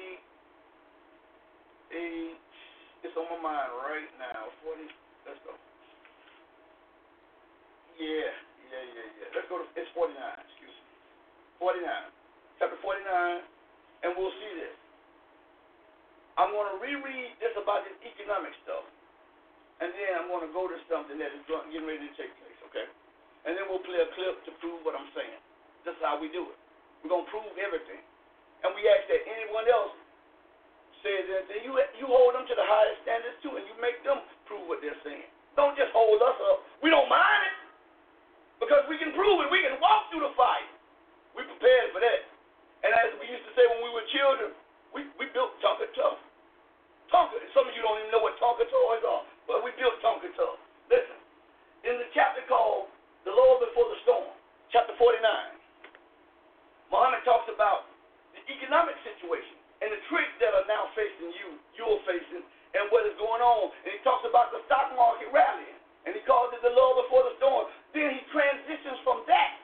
forty-eight. It's on my mind right now. forty. Let's go. Yeah, yeah, yeah, yeah. Let's go to, it's forty-nine, excuse me. forty-nine. Chapter forty-nine. And we'll see this. I'm going to reread this about this economic stuff. And then I'm going to go to something that is getting ready to take place, okay? And then we'll play a clip to prove what I'm saying. This is how we do it. We're going to prove everything. And we ask that anyone else says anything. You, you hold them to the highest standards, too, and you make them prove what they're saying. Don't just hold us up. We don't mind it. Because we can prove it. We can walk through the fire. We're prepared for that. And as we used to say when we were children, we, we built Tonka Tough. Tonka, some of you don't even know what Tonka toys are, but we built Tonka Tough. Listen, in the chapter called The Lord Before the Storm, chapter forty-nine, Muhammad talks about the economic situation and the tricks that are now facing you, you're facing, and what is going on. And he talks about the stock market rallying, and he calls it the Lord Before the Storm. Then he transitions from that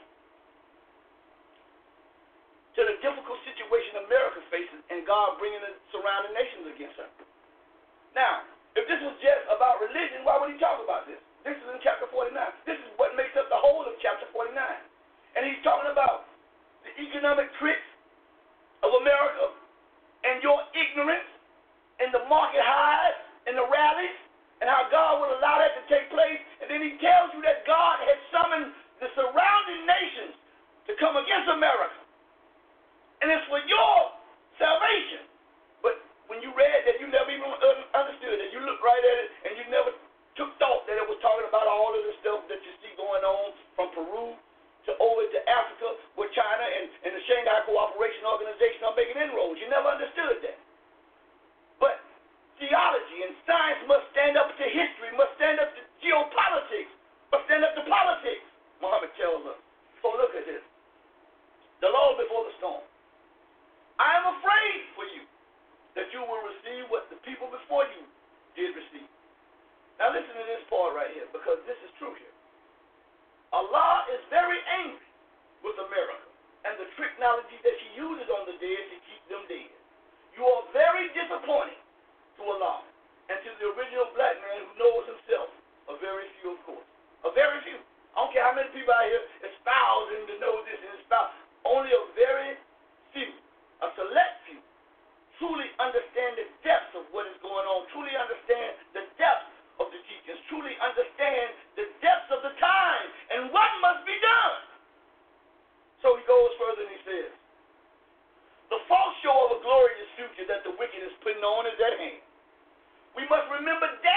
to the difficult situation America faces and God bringing the surrounding nations against her. Now, if this was just about religion, why would he talk about this? This is in chapter forty-nine. This is what makes up the whole of chapter forty-nine. And he's talking about the economic tricks of America and your ignorance and the market highs and the rallies and how God will allow that to take place. And then he tells you that God has summoned the surrounding nations to come against America. And it's for your salvation. But when you read that, you never even understood it. You looked right at it, and you never took thought that it was talking about all of the stuff that you see going on from Peru to over to Africa, where China and, and the Shanghai Cooperation Organization are making inroads. You never understood that. But theology and science must stand up to history, must stand up to geopolitics, must stand up to politics, Muhammad tells us. So look at this. The Lord before the storm. I am afraid for you that you will receive what the people before you did receive. Now listen to this part right here, because this is true here. Allah is very angry with America and the technology that she uses on the dead to keep them dead. You are very disappointing to Allah and to the original black man who knows himself. A very few, of course. A very few. I don't care how many people out here espousing to know this and espouse. Only a very few. A select few truly understand the depths of what is going on, truly understand the depths of the teachings, truly understand the depths of the time and what must be done. So he goes further and he says, the false show of a glorious future that the wicked is putting on is at hand. We must remember that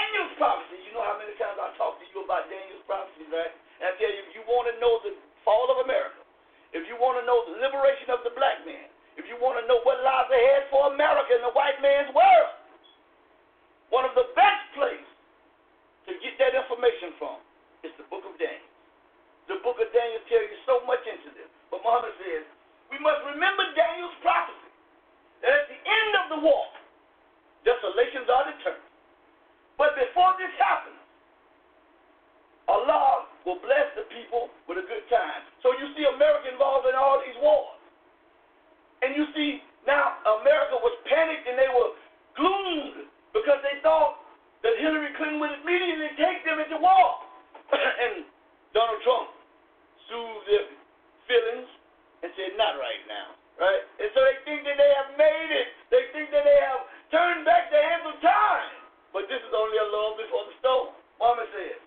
the best place to get that information from is the book of Daniel. The book of Daniel tells you so much into this. But Muhammad says, we must remember Daniel's prophecy, that at the end of the war, desolations are determined. But before this happens, Allah will bless the people with a good time. So you see America involved in all these wars. And you see now America was panicked and they were gloomed because they thought that Hillary Clinton would immediately take them into war. And Donald Trump soothed their feelings and said, not right now, right? And so they think that they have made it. They think that they have turned back the hands of time. But this is only a lull before the storm, Muhammad says.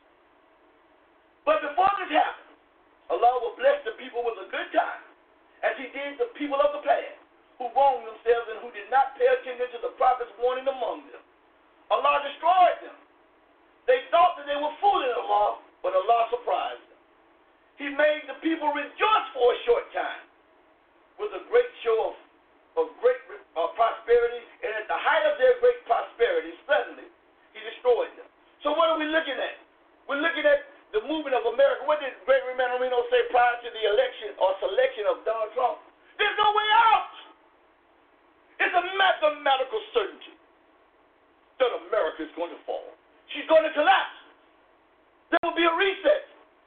But before this happens, Allah will bless the people with a good time, as he did the people of the past, who wronged themselves and who did not pay attention to the prophet's warning among them. Allah destroyed them. They thought that they were fooling Allah, but Allah surprised them. He made the people rejoice for a short time with a great show of, of great uh, prosperity, and at the height of their great prosperity, suddenly, he destroyed them. So what are we looking at? We're looking at the movement of America. What did Gregory Manarino say prior to the election or selection of Donald Trump? There's no way out. It's a mathematical certainty that America is going to fall. She's going to collapse. There will be a reset.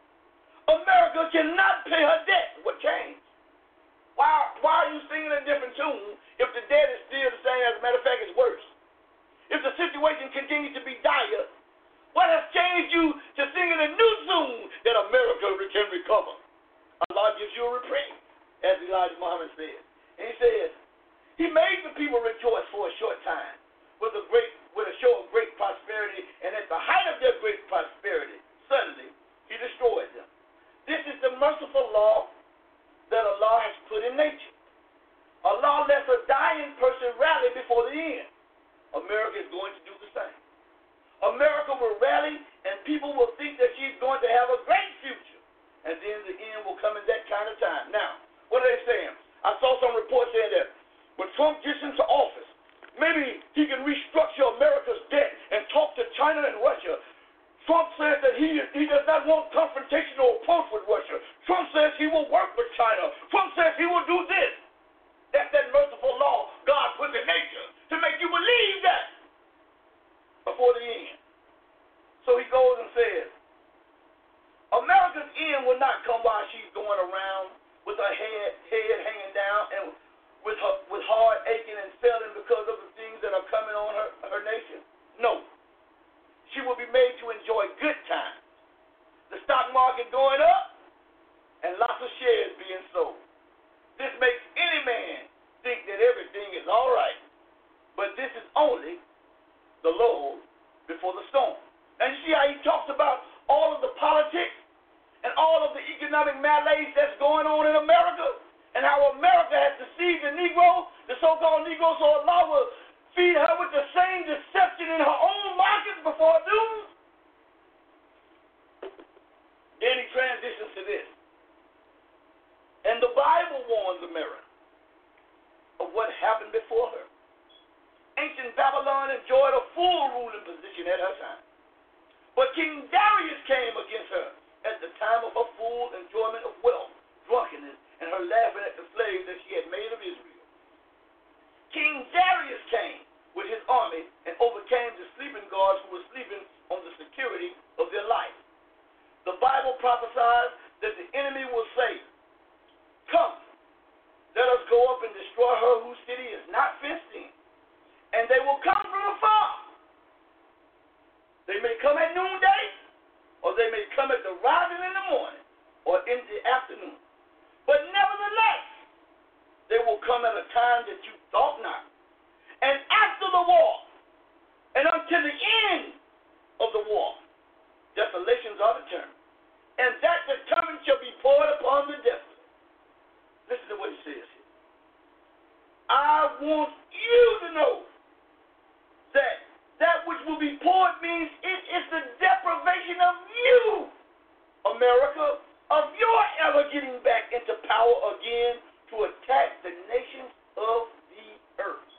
America cannot pay her debt. What changed? Why, why are you singing a different tune if the debt is still the same? As a matter of fact, it's worse. If the situation continues to be dire, what has changed you to sing in a new tune that America can recover? Allah gives you a reprieve, as Elijah Muhammad said. And he says, he made the people rejoice for a short time with a great, with a show of great prosperity, and at the height of their great prosperity, suddenly, he destroyed them. This is the merciful law that Allah has put in nature. Allah lets a dying person rally before the end. America is going to do the same. America will rally, and people will think that she's going to have a great future. And then the end will come in that kind of time. Now, what are they saying? I saw some reports saying that when Trump gets into office, maybe he can restructure America's debt and talk to China and Russia. Trump says that he, he does not want confrontational approach with Russia. Trump says he will work with China. Trump says he will do this. That's that merciful law God put in nature to make you believe that before the end. So he goes and says, America's end will not come while she's going around with her head, head hanging down and with her with heart aching and failing because of the things that are coming on her, her nation. No. She will be made to enjoy good times. The stock market going up and lots of shares being sold. This makes any man think that everything is all right. But this is only the lull before the storm. And you see how he talks about all of the politics and all of the economic malaise that's going on in America, and how America has deceived the Negro, the so-called Negro, so Allah will feed her with the same deception in her own markets before doom. Then he transitions to this. And the Bible warns America of what happened before her. Ancient Babylon enjoyed a full ruling position at her time. But King Darius came against her at the time of her full enjoyment of wealth, drunkenness, and her laughing at the slaves that she had made of Israel. King Darius came with his army and overcame the sleeping guards who were sleeping on the security of their life. The Bible prophesies that the enemy will say, "Come, let us go up and destroy her whose city is not fenced in." And they will come from afar. They may come at noonday, or they may come at the rising in the morning, or in the afternoon. But nevertheless, they will come at a time that you thought not. And after the war, and until the end of the war, desolations are determined. And that determined shall be poured upon the desolate. Listen to what he says here. I want you to know that that which will be poured means it is the deprivation of you, America, of your ever getting back into power again to attack the nations of the earth.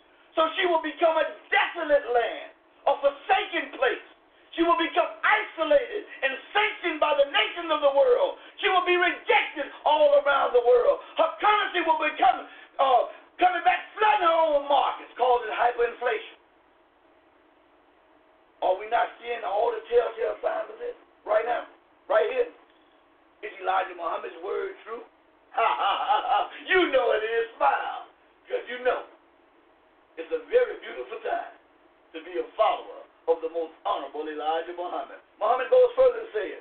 She will become isolated and sanctioned by the nations of the world. She will be rejected all around the world. Her currency will become uh, coming back flooding her own markets, causing hyperinflation. Are we not seeing all the telltale signs of this right now? Right here? Is Elijah Muhammad's word true? Ha ha ha ha. You know it is. Smile. Because you know it's a very beautiful time to be a follower of the most honorable Elijah Muhammad. Muhammad goes further and says,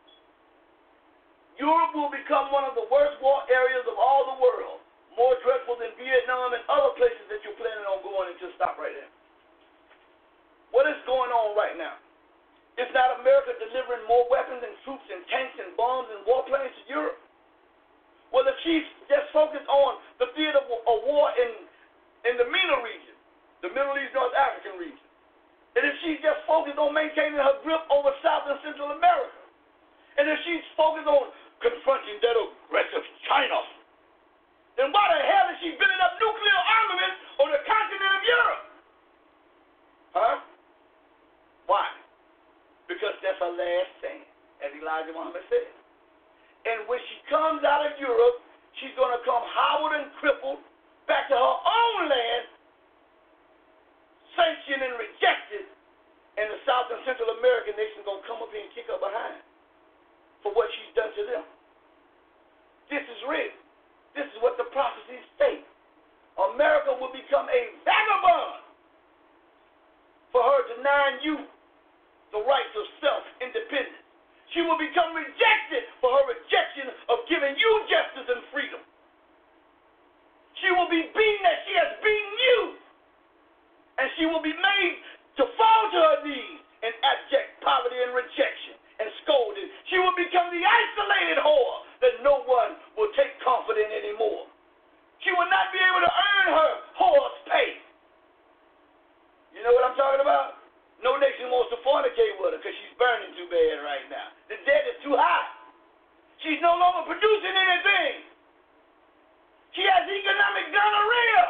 Europe will become one of the worst war areas of all the world, more dreadful than Vietnam and other places that you're planning on going into. Stop right there. What is going on right now? Is not America delivering more weapons and troops and tanks and bombs and warplanes to Europe? Well, if she's just focused on the theater of war in, in the MENA region, the Middle East, North African region, and if she's just focused on maintaining her grip over South and Central America, and if she's focused on confronting that aggressive China, then why the hell is she building up nuclear armaments on the continent of Europe? Huh? Why? Because that's her last stand, as Elijah Muhammad said. And when she comes out of Europe, she's going to come hobbled and crippled back to her own land, sanctioned and rejected, and the South and Central American nations going to come up here and kick her behind for what she's done to them. This is real. This is what the prophecies state. America will become a vagabond for her denying you the rights of self-independence. She will become rejected for her rejection of giving you justice and freedom. She will be beaten as she has beaten you. And she will be made to fall to her knees in abject poverty and rejection and scolded. She will become the isolated whore that no one will take comfort in anymore. She will not be able to earn her whore's pay. You know what I'm talking about? No nation wants to fornicate with her because she's burning too bad right now. The debt is too high. She's no longer producing anything. She has economic gonorrhea.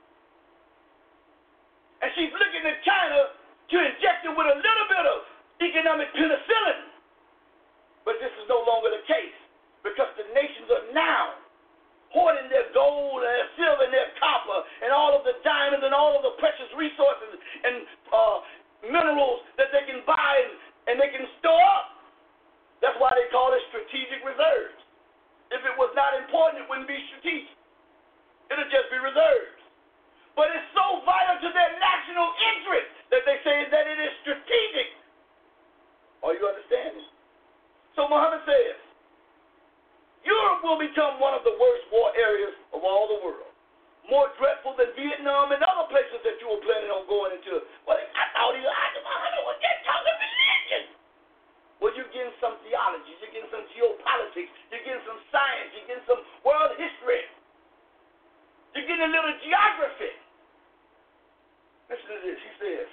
And she's looking at China to inject it with a little bit of economic penicillin. But this is no longer the case because the nations are now hoarding their gold and their silver and their copper and all of the diamonds and all of the precious resources and uh, minerals that they can buy and, and they can store up. That's why they call it strategic reserves. If it was not important, it wouldn't be strategic. It'll just be reserves. But it's so vital to their national interest that they say that it is strategic. Are you understanding? So Muhammad says, Europe will become one of the worst war areas of all the world. More dreadful than Vietnam and other places that you were planning on going into. Well, I thought Elijah Muhammad was just talking religion. Well, you're getting some theology, you're getting some geopolitics, you're getting some science, you're getting some world history. You're getting a little geography. Listen to this. He says,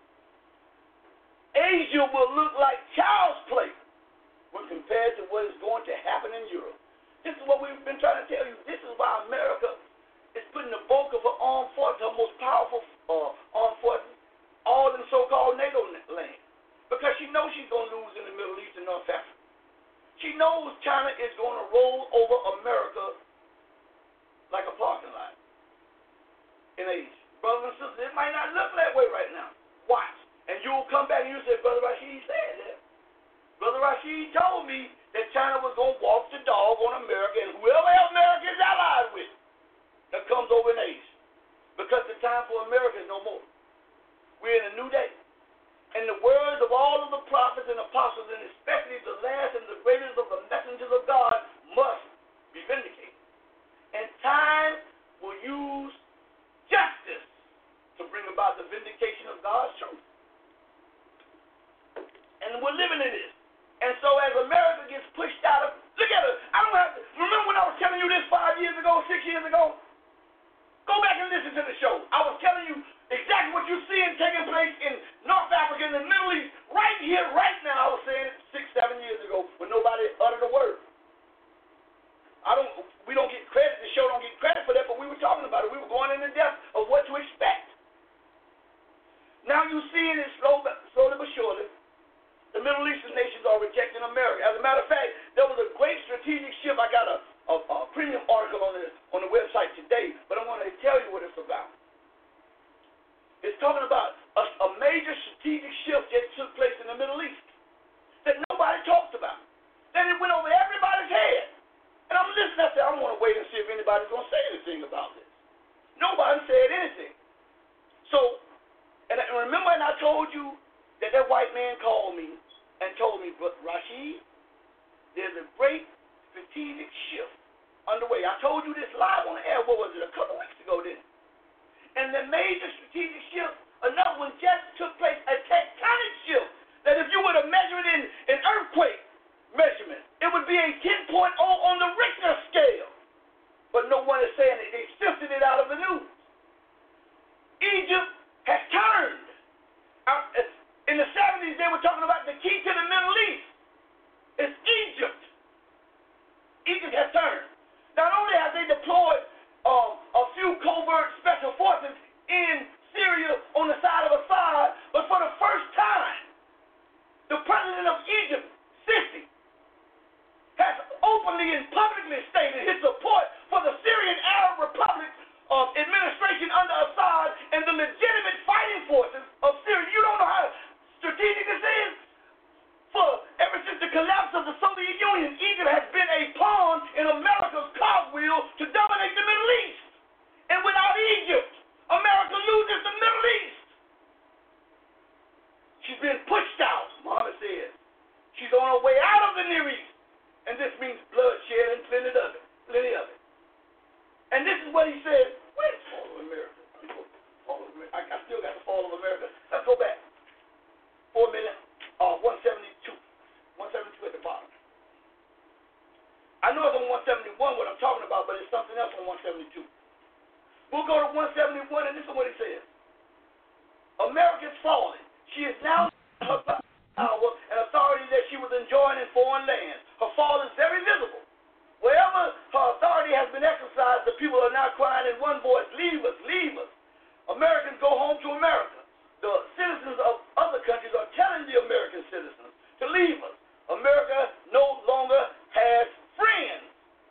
Asia will look like child's play when compared to what is going to happen in Europe. This is what we've been trying to tell you. This is why America is putting the bulk of her armed forces, her most powerful uh, armed forces, all in so-called NATO land. Because she knows she's going to lose in the Middle East and North Africa. She knows China is going to roll over America like a parking lot in Asia. Brothers and sisters, it might not look that way right now. Watch. And you'll come back and you'll say, Brother Rashid said that. Brother Rashid told me that China was going to walk the dog on America and whoever else America is allied with that comes over in Asia. Because the time for America is no more. We're in a new day. And the words of all of the prophets and apostles, and especially the last and the greatest of the messengers of God, must be vindicated. And time will use justice to bring about the vindication of God's truth. And we're living in this. And so as America gets pushed out of, look at it. I don't have to, remember when I was telling you this five years ago, six years ago? Go back and listen to the show. I was telling you exactly what you're seeing taking place in North Africa and the Middle East, right here, right now. I was saying it six, seven years ago when nobody uttered a word. I don't, we don't get credit, the show don't get credit for that, but we were talking about it. We were going into depth of what to expect. Now you're seeing it slow, slowly but surely. man called me and told me, but Rashid, there's a great strategic shift underway. I told you this live on the air, what was it, a couple weeks ago then? And the major strategic shift, another one just took place, a tectonic shift, that if you were to measure it in an earthquake measurement, it would be a ten point oh on the Richter scale. But no one is saying it. They shifted it out of the news. Egypt has turned. In the seventies, they were talking about the key to the Middle East. It's Egypt. Egypt has turned. Not only have they deployed um, a few covert special forces in Syria on the side of Assad, but for the first time, the president of Egypt, Sisi, has openly and publicly stated his support for the Syrian Arab Republic of administration under Assad and the legitimate fighting forces of Syria. You don't know how strategic this is? For ever since the collapse of the Soviet Union, Egypt has been a pawn in America's cogwheel to dominate the Middle East. And without Egypt, America loses the Middle East. She's been pushed out, Muhammad says. She's on her way out of the Near East. And this means bloodshed and plenty of it. Plenty of it. And this is what he said. Where's the fall of America? Fall of America. I, I still got the fall of America. Let's go back. For a minute. Uh, one seventy-two. one seventy-two at the bottom. I know it's on one seventy-one what I'm talking about, but it's something else on one seventy-two. We'll go to one seventy-one, and this is what he says. America's fallen. She is now her power and authority that she was enjoying in foreign lands. Her fall is very visible. Wherever her authority has been exercised, the people are now crying in one voice, leave us, leave us. Americans go home to America. The citizens of other countries are telling the American citizens to leave us. America no longer has friends.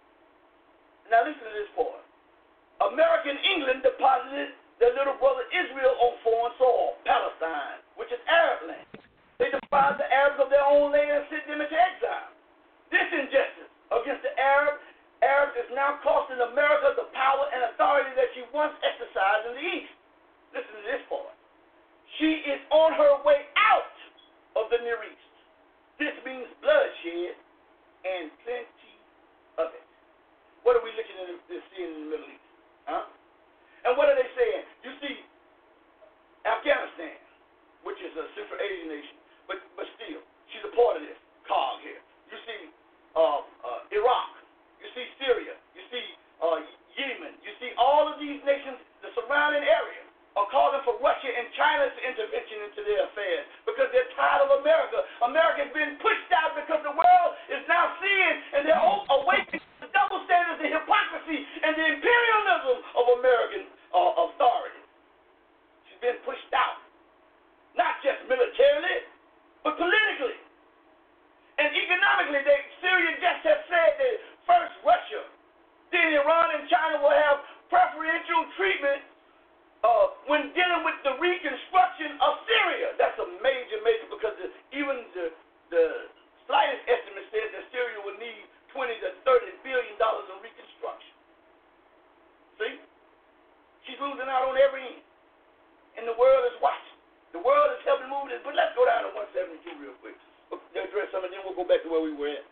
Now listen to this part. American England deposited their little brother Israel on foreign soil, Palestine, which is Arab land. They deprived the Arabs of their own land and sent them into exile. This injustice against the Arab, Arabs is now costing America the power and authority that she once exercised in the East. Listen to this part. She is on her way out of the Near East. This means bloodshed and plenty of it. What are we looking at this seeing in the Middle East? Huh? And what are they saying? You see, Afghanistan, which is a Central Asian nation, but but still, she's a part of this cog here. You see uh, uh, Iraq, you see Syria, you see uh, Yemen, you see all of these nations, the surrounding areas, are calling for Russia and China's intervention into their affairs because they're tired of America. America's been pushed out because the world is now seeing and they're awakening the double standards, the hypocrisy, and the imperialism of American uh, authority. She's been pushed out, not just militarily, but politically. And economically, they, Syria just has said that first Russia, then Iran and China will have preferential treatment Uh, when dealing with the reconstruction of Syria. That's a major, major, because the, even the, the slightest estimate says that Syria will need twenty to thirty billion dollars in reconstruction. See? She's losing out on every end. And the world is watching. The world is helping move this. But let's go down to one seventy-two real quick. We'll address some, and then we'll go back to where we were at.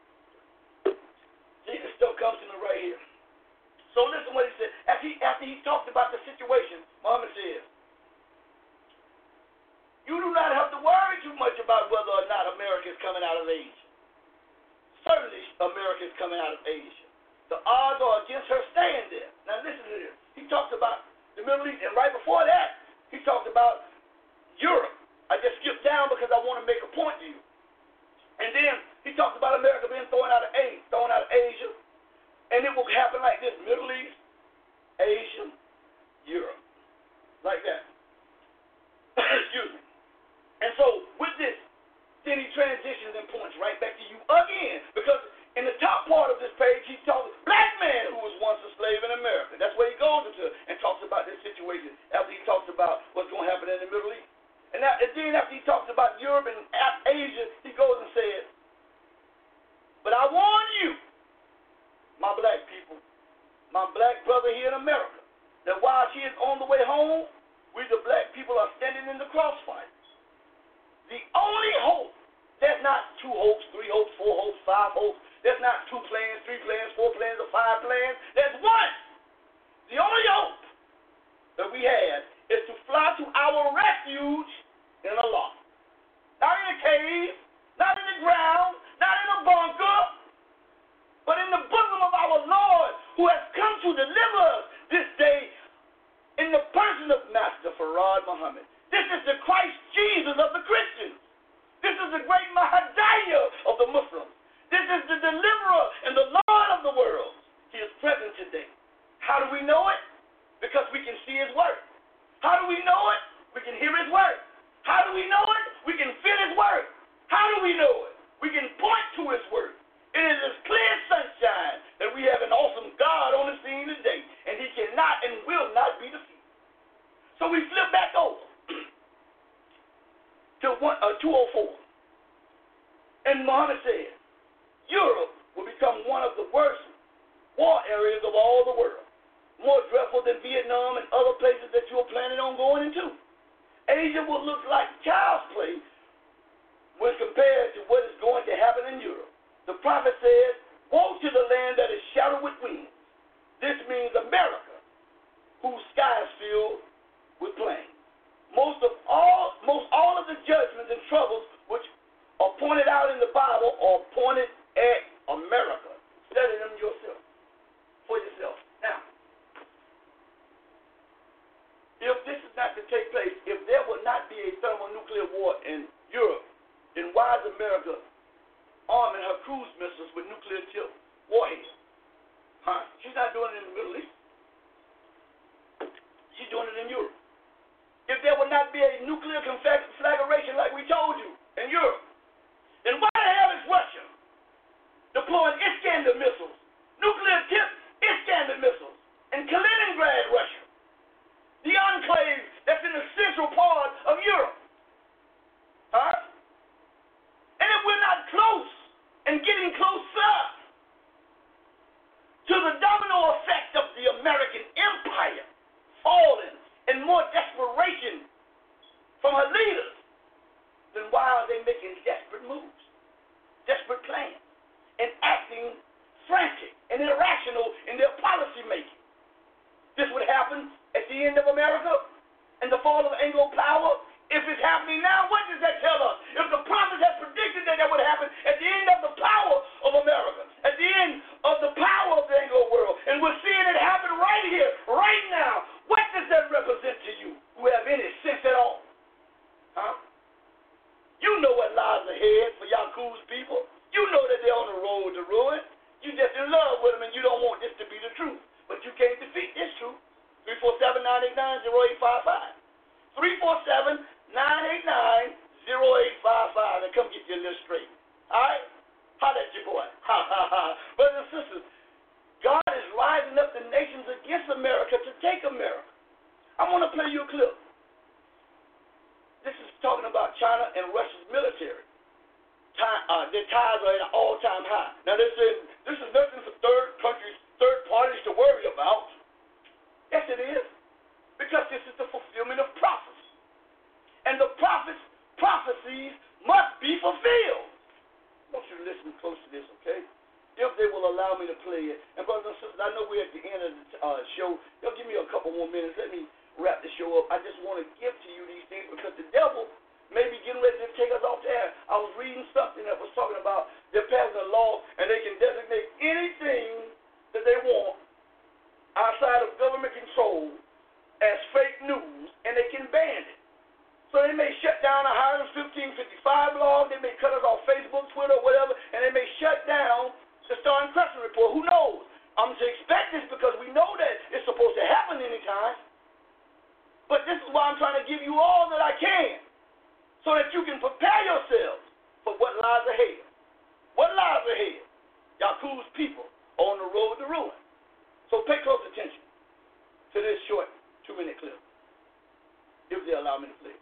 See, this stuff comes to me right here. So listen what he said. After he, after he talked about the situation, Muhammad says, you do not have to worry too much about whether or not America is coming out of Asia. Certainly America is coming out of Asia. The odds are against her staying there. Now listen to this. He talks about the Middle East, and right before that, he talked about Europe. I just skipped down because I want to make a point to you. And then he talks about America being thrown out of Asia, thrown out of Asia. And it will happen like this: Middle East, Asia, Europe. Like that. Excuse me. And so with this, then he transitions and points right back to you again. Because in the top part of this page, he talks black man who was once a slave in America. That's where he goes into and talks about this situation after he talks about what's going to happen in the Middle East. And, now, and then after he talks about Europe and Asia, he goes and says, but I warn you, my black people, my black brother here in America, that while she is on the way home, we the black people are standing in the crossfire. The only hope, there's not two hopes, three hopes, four hopes, five hopes. There's not two plans, three plans, four plans, or five plans. There's one. The only hope that we have is to fly to our refuge in Allah. Not in a cave, not in the ground, not in a bunker, but in the bosom of our Lord, who has come to deliver us this day in the person of Master Farad Muhammad. This is the Christ Jesus of the Christians. This is the great Mahadiah of the Muslims. This is the deliverer and the Lord of the world. He is present today. How do we know it? Because we can see his word. How do we know it? We can hear his word. How do we know it? We can feel his word. How do we know it? We can point to his word. It is as clear as sunshine that we have an awesome God on the scene today, and he cannot and will not be defeated. So we flip back over to one, uh, two oh four. And Muhammad said, Europe will become one of the worst war areas of all the world, more dreadful than Vietnam and other places that you are planning on going into. Asia will look like child's play when compared to what is going to happen in Europe. The prophet says, woe to the land that is shadowed with winds. This means America, whose sky is filled with plains. Most of all, most all of the judgments and troubles which are pointed out in the Bible are pointed at America. Study them yourself, for yourself. Now, if this is not to take place, if there will not be a thermonuclear war in Europe, then why is America arming her cruise missiles with nuclear tip warheads? Huh? She's not doing it in the Middle East. She's doing it in Europe. If there will not be a nuclear conflagration like we told you in Europe, then why the hell is Russia deploying Iskander missiles, nuclear tipped Iskander missiles in Kaliningrad, Russia, the enclave that's in the central part of Europe? Huh? And if we're not close and getting closer to the domino effect of the American empire falling and more desperation from her leaders, then why are they making desperate moves, desperate plans, and acting frantic and irrational in their policy making? This would happen at the end of America and the fall of Anglo power. If it's happening now, what does that tell us? If the prophet has predicted that that would happen at the end of the power of America, at the end of the power of the Anglo world, and we're seeing it happen right here, right now, what does that represent to you who have any sense at all? Huh? You know what lies ahead for Yakub's people. You know that they're on the road to ruin. You just in love with them and you don't want this to be the truth. But you can't defeat this truth. three four seven, nine eight nine, zero eight five five. three four seven, nine eight nine, zero eight five five. And come get you a little straight. All right? Holla at your boy. Ha, ha, ha. Brothers and sisters, God is rising up the nations against America to take America. I want to play you a clip. This is talking about China and Russia's military. Time, uh, their ties are at an all-time high. Now, they're saying this is nothing for third countries, third parties to worry about. Yes, it is. Because this is the fulfillment of prophecy. And the prophets' prophecies must be fulfilled. I want you to listen close to this, okay? If they will allow me to play it. And brothers and sisters, I know we're at the end of the uh, show. They'll give me a couple more minutes. Let me wrap the show up. I just want to give to you these things because the devil may be getting ready to take us off the air. I was reading something that was talking about they're passing a law and they can designate anything that they want outside of government control as fake news, and they can ban it. So they may shut down a Highlands fifteen fifty-five blog, they may cut us off Facebook, Twitter, or whatever, and they may shut down the Star and Crescent Report. Who knows? I'm to expect this because we know that it's supposed to happen anytime. But this is why I'm trying to give you all that I can so that you can prepare yourselves for what lies ahead. What lies ahead? Yakub's people are on the road to ruin. So pay close attention to this short two-minute clip, if they allow me to play it.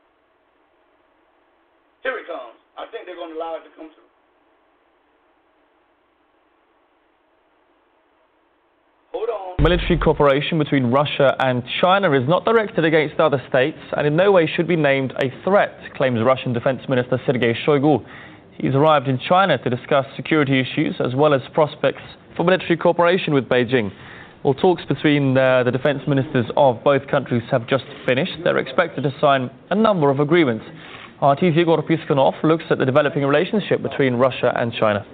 Here it comes. I think they're going to allow it to come through. Hold on. Military cooperation between Russia and China is not directed against other states and in no way should be named a threat, claims Russian Defense Minister Sergei Shoigu. He's arrived in China to discuss security issues as well as prospects for military cooperation with Beijing. Well, talks between uh, the defense ministers of both countries have just finished. They're expected to sign a number of agreements. R T's Igor Piskunov looks at the developing relationship between Russia and China.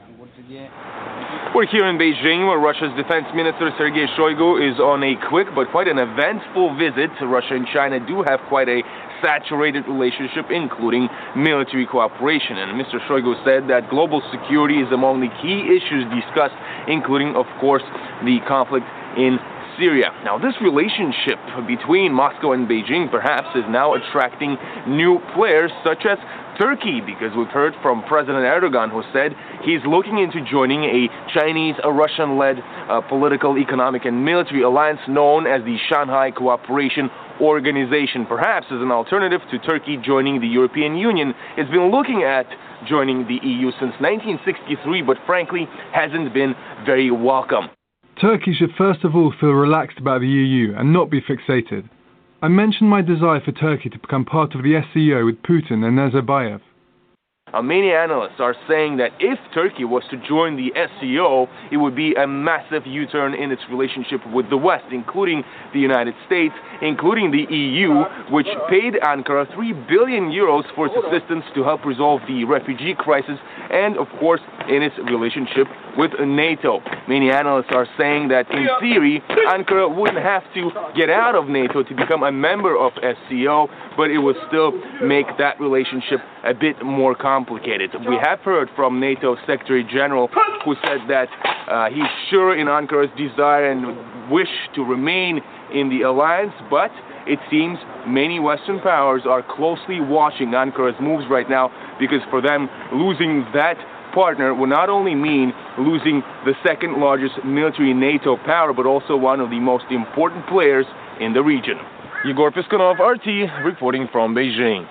We're here in Beijing, where Russia's Defense Minister Sergei Shoigu is on a quick but quite an eventful visit. Russia and China do have quite a saturated relationship, including military cooperation. And Mister Shoigu said that global security is among the key issues discussed, including, of course, the conflict in Syria. Now, this relationship between Moscow and Beijing perhaps is now attracting new players such as Turkey, because we've heard from President Erdogan, who said he's looking into joining a Chinese, a Russian-led uh, political, economic, and military alliance known as the Shanghai Cooperation Organization, perhaps as an alternative to Turkey joining the European Union. It's been looking at joining the E U since nineteen sixty-three, but frankly hasn't been very welcome. Turkey should first of all feel relaxed about the E U and not be fixated. I mentioned my desire for Turkey to become part of the S C O with Putin and Nazarbayev. Uh, many analysts are saying that if Turkey was to join the S C O, it would be a massive U-turn in its relationship with the West, including the United States, including the E U, which paid Ankara three billion euros for its assistance to help resolve the refugee crisis, and of course in its relationship with NATO. Many analysts are saying that in theory, Ankara wouldn't have to get out of NATO to become a member of S C O, but it would still make that relationship a bit more complicated. We have heard from NATO Secretary General, who said that uh, he's sure in Ankara's desire and wish to remain in the alliance, but it seems many Western powers are closely watching Ankara's moves right now, because for them, losing that partner will not only mean losing the second largest military NATO power, but also one of the most important players in the region. Igor Piskunov, R T, reporting from Beijing.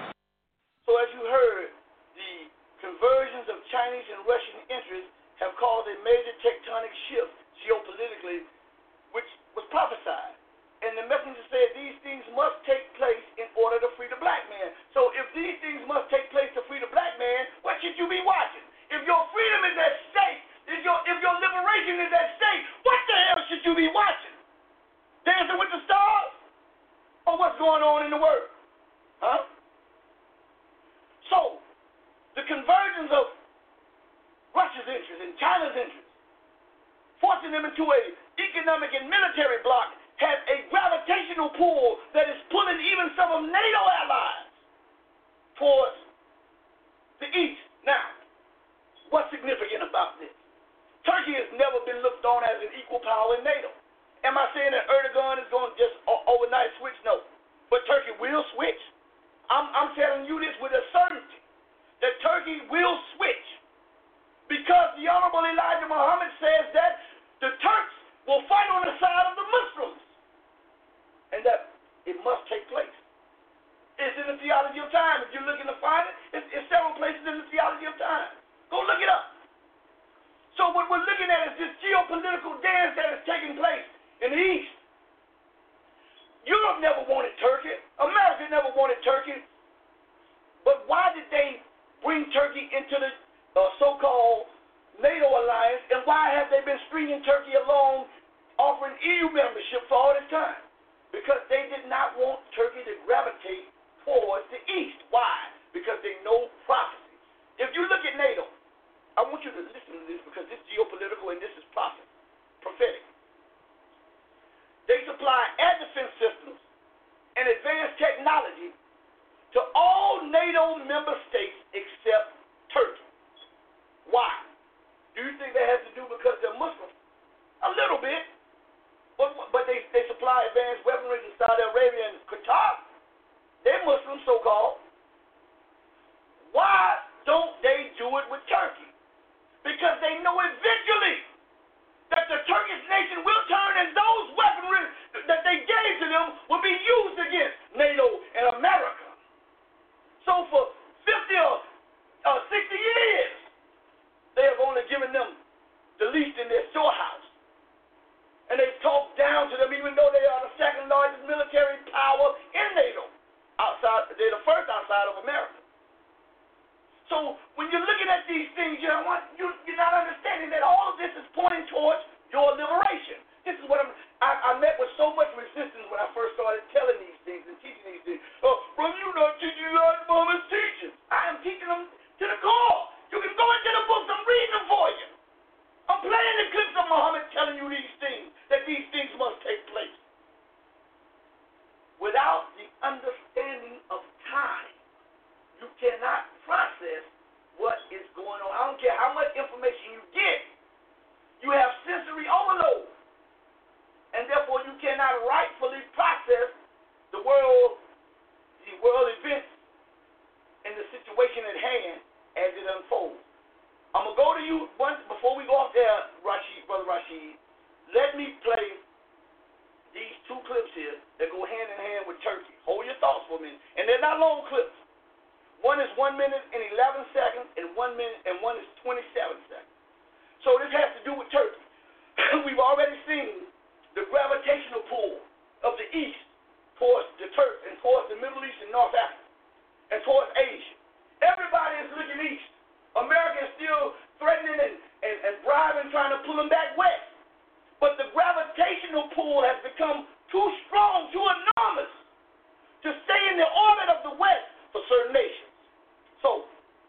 So as you heard, the conversions of Chinese and Russian interests have caused a major tectonic shift geopolitically, which was prophesied. And the messenger said these things must take place in order to free the black man. So if these things must take place to free the black man, what should you be watching? If your freedom is at stake, if your, if your liberation is at stake, what the hell should you be watching? Dancing with the stars? Or what's going on in the world? Huh? So, the convergence of Russia's interest and China's interest, forcing them into an economic and military bloc, has a gravitational pull that is pulling even some of NATO allies towards the east. Now, what's significant about this? Turkey has never been looked on as an equal power in NATO. Am I saying that Erdogan is going to just overnight switch? No. But Turkey will switch. I'm, I'm telling you this with a certainty, that Turkey will switch. Because the Honorable Elijah Muhammad says that the Turks will fight on the side of the Muslims. And that it must take place. It's in the theology of time. If you're looking to find it, it's, it's several places in the theology of time. Go look it up. So what we're looking at is this geopolitical dance that is taking place in the East. Europe never wanted Turkey. America never wanted Turkey. But why did they bring Turkey into the uh, so-called NATO alliance, and why have they been stringing Turkey along, offering E U membership for all this time? Because they did not want Turkey to gravitate towards the East. Why? Because they know prophecy. If you look at NATO, I want you to listen to this, because this is geopolitical and this is prophet, prophetic. They supply air defense systems and advanced technology to all NATO member states except Turkey. Why? Do you think that has to do because they're Muslims? A little bit. But, but they, they supply advanced weaponry to Saudi Arabia and Qatar. They're Muslims, so-called. Why don't they do it with Turkey? Because they know eventually that the Turkish nation will turn, and those weaponry that they gave to them will be used against NATO and America. So for fifty or uh, sixty years, they have only given them the least in their storehouse. And they've talked So when you're looking at these things, you don't want, you, you're not understanding that all of this is pointing towards your liberation. This is what I'm, I, I met with so much resistance when I first started telling these things and teaching these things. Oh, brother, you're not teaching like Mama's teaching. I am teaching them to the core. You can go into the books. I'm reading them for you. I'm playing the clips of Muhammad telling you these things, that these things must take place. Without the understanding of time, you cannot process what is going on. I don't care how much information you get. You have sensory overload. And therefore you cannot rightfully process the world, the world events and the situation at hand as it unfolds. I'm going to go to you once before we go off there, Rashid, Brother Rashid. Let me play these two clips here that go hand in hand with Turkey. Hold your thoughts for a minute. And they're not long clips. One is one minute and eleven seconds, and one minute and one is twenty-seven seconds. So this has to do with Turkey. We've already seen the gravitational pull of the East towards the Turk and towards the Middle East and North Africa and towards Asia. Everybody is looking east. America is still threatening and, and, and bribing, trying to pull them back west. But the gravitational pull has become too strong, too enormous to stay in the orbit of the West for certain nations. So,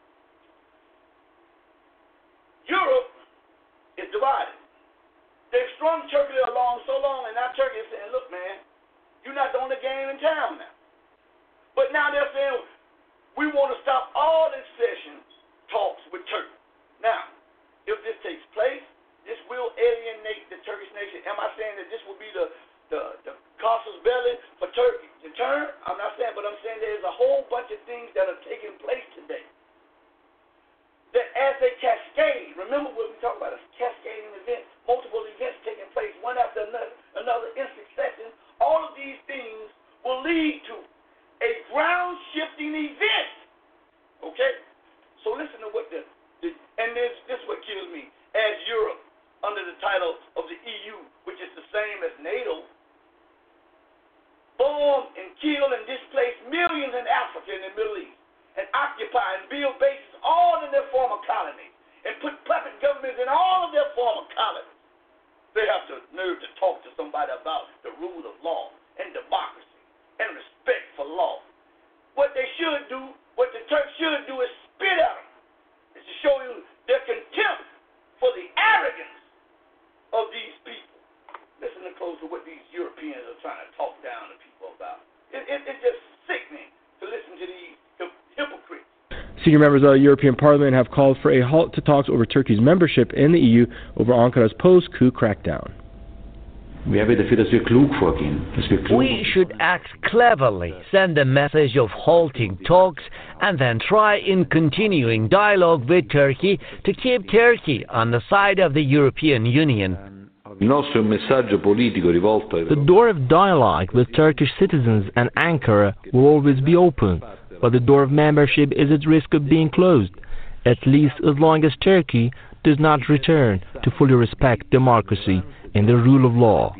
Europe is divided. They've strung Turkey along so long, and now Turkey is saying, look, man, you're not the only game in town now. But now they're saying, we want to stop all accession talks with Turkey. Now, if this takes place, this will alienate the Turkish nation. Am I saying that this will be the, the, the casus belli for Turkey to turn? I'm not saying, but I'm saying there's a whole bunch of things that are taking place today. That as they cascade, remember what we talk about, a cascading event, multiple events taking place, one after another, another in succession, all of these things will lead to a ground-shifting event. Okay? So listen to what the, the and this, this is what kills me. As Europe, under the title of the E U, which is the same as NATO, bomb and kill and displace millions in Africa and the Middle East, and occupy and build bases all in their former colonies, and put puppet governments in all of their former colonies. They have the nerve to talk to somebody about the rule of law and democracy and respect for law. What they should do, what the Turks should do is spit at them. Is to show you their contempt for the arrogance of these people. Listen to close to what these Europeans are trying to talk down to people about. It, it, it's just sickening to listen to these hypocrites. Senior members of the European Parliament have called for a halt to talks over Turkey's membership in the E U over Ankara's post-coup crackdown. We should act cleverly, send a message of halting talks, and then try in continuing dialogue with Turkey to keep Turkey on the side of the European Union. The door of dialogue with Turkish citizens and Ankara will always be open, but the door of membership is at risk of being closed, at least as long as Turkey does not return to fully respect democracy and the rule of law.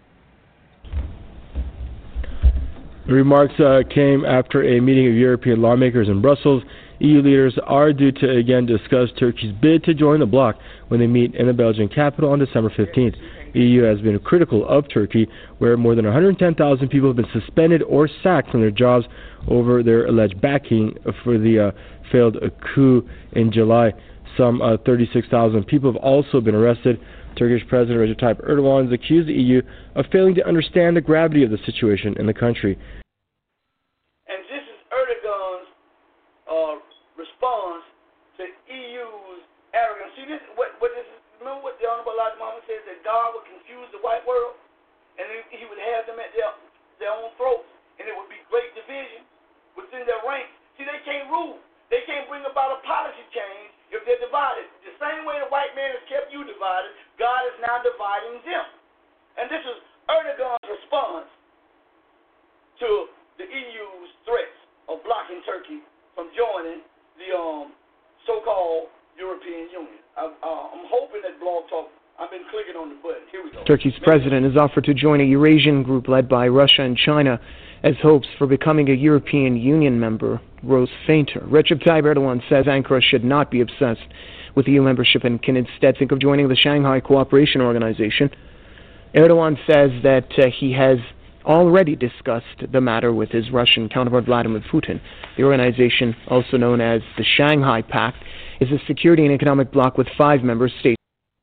The remarks uh, came after a meeting of European lawmakers in Brussels. E U leaders are due to again discuss Turkey's bid to join the bloc when they meet in the Belgian capital on December fifteenth. E U has been critical of Turkey, where more than one hundred ten thousand people have been suspended or sacked from their jobs over their alleged backing for the uh, failed coup in July. Some uh, thirty-six thousand people have also been arrested. Turkish President Recep Tayyip Erdogan has accused the E U of failing to understand the gravity of the situation in the country. And this is Erdogan's uh, response to E U's arrogance. See, this, what, what this is, remember what the Honorable Elijah Muhammad says, that God would confuse the white world, and he would have them at their, their own throats, and it would be great division within their ranks. See, they can't rule. They can't bring about a policy change if they're divided. The same way the white man has kept you divided, God is now dividing them. And this is Erdogan's response to the E U's threats of blocking Turkey from joining the um, so-called European Union. I, uh, I'm hoping that Blog Talk, I've been clicking on the button. Here we go. Turkey's president has offered to join a Eurasian group led by Russia and China as hopes for becoming a European Union member rose fainter. Recep Tayyip Erdogan says Ankara should not be obsessed with E U membership and can instead think of joining the Shanghai Cooperation Organization. Erdogan says that uh, he has already discussed the matter with his Russian counterpart Vladimir Putin. The organization, also known as the Shanghai Pact, is a security and economic bloc with five member states.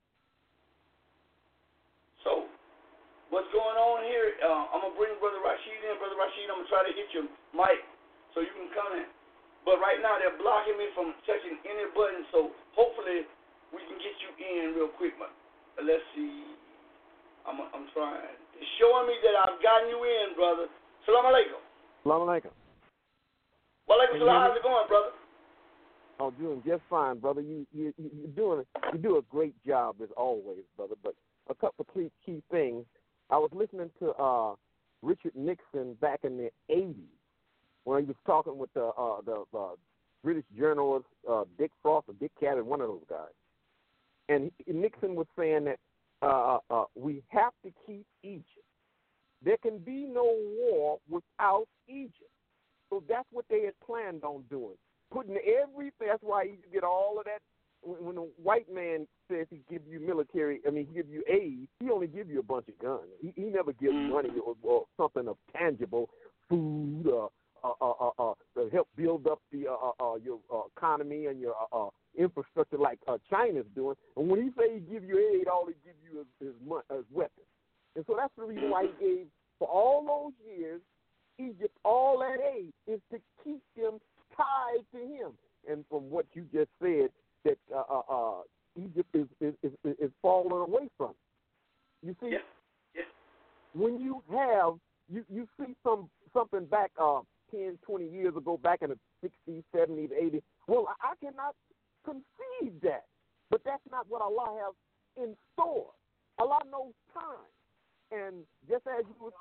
So, what's going on here? Uh, I'm going to bring Brother Rashid in. Brother Rashid, I'm going to try to hit your mic so you can come in. But right now, they're blocking me from touching any button, so hopefully we can get you in real quick. But let's see. I'm, I'm trying. It's showing me that I've gotten you in, brother. Salam alaikum. Salam alaikum. Walaikum salam. How's it going, brother? Oh, doing just fine, brother. You you you doing you do a great job as always, brother. But a couple of key, key things. I was listening to uh, Richard Nixon back in the eighties when he was talking with the uh, the uh, British journalist uh, Dick Frost or Dick Cavett, one of those guys, and he, Nixon was saying that uh, uh, we have to keep Egypt. There can be no war without Egypt. So that's what they had planned on doing. Putting every, that's why you get all of that. When, when a white man says he give you military, I mean, he give you aid, he only give you a bunch of guns. He, he never gives money or, or something of tangible, food, uh, uh, uh, uh, uh, to help build up the uh, uh, your uh, economy and your uh, uh, infrastructure like uh, China's doing. And when he say he give you aid, all he give you is, is, money, is weapons. And so that's the reason why he gave, for all those years, Egypt all that aid is to keep them tied to him. And from what you just said, that uh, uh, uh, Egypt is, is, is, is falling away from it. You see, yeah. Yeah. when you have, you, you see some something back uh, ten, twenty years ago, back in the sixties, seventies, eighties, well, I, I cannot conceive that. But that's not what Allah has in store. Allah knows time. And just as you were...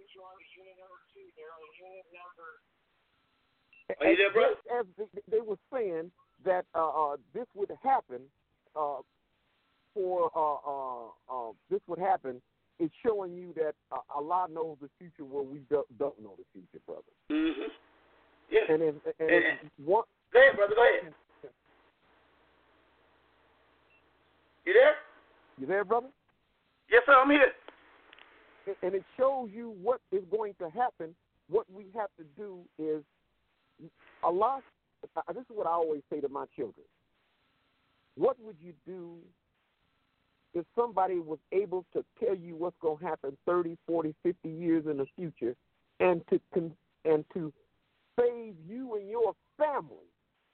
Are you there, bro? As they, they were saying that uh, uh, this would happen, uh, for uh, uh, uh, this would happen, it's showing you that uh, Allah knows the future where we do, don't know the future, brother. Mm-hmm. Yeah. And if, and and, if one, go ahead, brother. Go ahead. You there? You there, brother? Yes, sir. I'm here. And it shows you what is going to happen. What we have to do is, Allah, this is what I always say to my children. What would you do if somebody was able to tell you what's going to happen thirty, forty, fifty years in the future and to and to save you and your family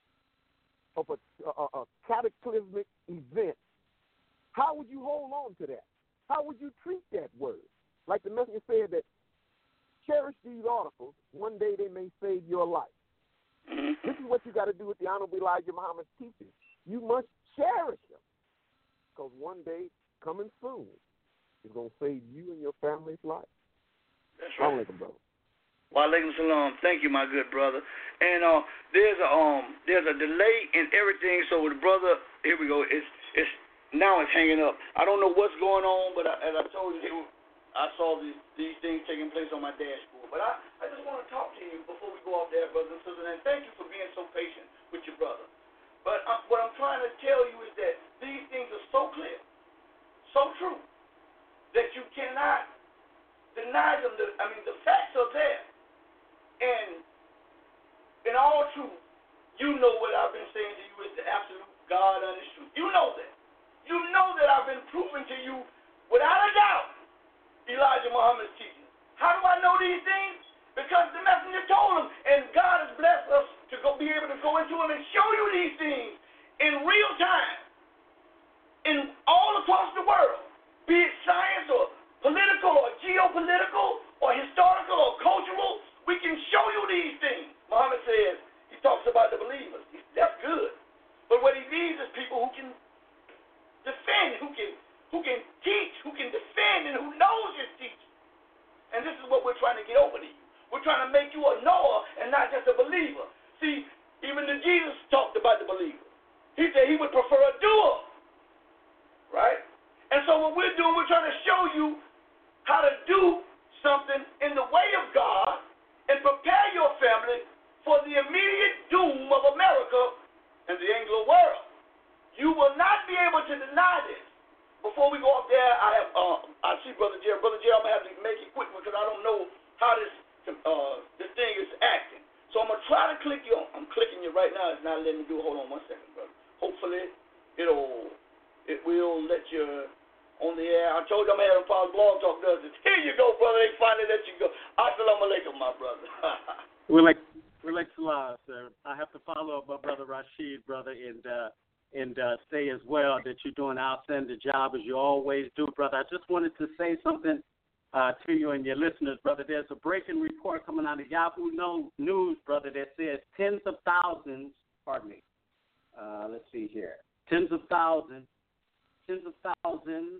of a, a, a cataclysmic event? How would you hold on to that? How would you treat that word? Like the messenger said that cherish these articles. One day they may save your life. This is what you got to do with the Honorable Elijah Muhammad's teaching. You must cherish them because one day coming soon is going to save you and your family's life. That's right. Alaikum, brother. Wa alaikum salam. Thank you, my good brother. And uh, there's a um, there's a delay in everything. So the brother, here we go. It's it's now it's hanging up. I don't know what's going on, but I, as I told you, I saw these, these things taking place on my dashboard. But I, I just want to talk to you before we go off there, brothers and sisters, and thank you for being so patient with your brother. But uh, what I'm trying to tell you is that these things are so clear, so true, that you cannot deny them. The, I mean, the facts are there. And in all truth, you know what I've been saying to you is the absolute God honest truth. You know that. You know that I've been proving to you without a doubt Elijah Muhammad's teaching. How do I know these things? Because the messenger told him, and God has blessed us to go be able to go into him and show you these things in real time, in all across the world, be it science or political or geopolitical or historical or cultural. We can show you these things. Muhammad says, he talks about the believers. That's good. But what he needs is people who can defend, who can who can teach, who can defend, and who knows his teaching. And this is what we're trying to get over to you. We're trying to make you a knower and not just a believer. See, even the Jesus talked about the believer. He said he would prefer a doer. Right? And so what we're doing, we're trying to show you how to do something in the way of God and prepare your family for the immediate world. You will not be able to deny this. Before we go up there, I have uh, I see Brother Jerry. Brother Jerry, I'm gonna have to make it quick because I don't know how this uh, this thing is acting. So I'm gonna try to click you on. I'm clicking you right now. It's not letting me do it. Hold on one second, brother. Hopefully it'll it will let you on the air. I told you I'm having Paul Blog Talk does this. Here you go, brother. They finally let you go. Assalamu alaikum, my brother. We're like we're like Salah, sir. I have to follow up my brother Rashid, brother, and uh and uh, say as well that you're doing an outstanding job as you always do, brother. I just wanted to say something uh, to you and your listeners, brother. There's a breaking report coming out of Yahoo News, brother, that says tens of thousands, pardon me, uh, let's see here, tens of thousands, tens of thousands,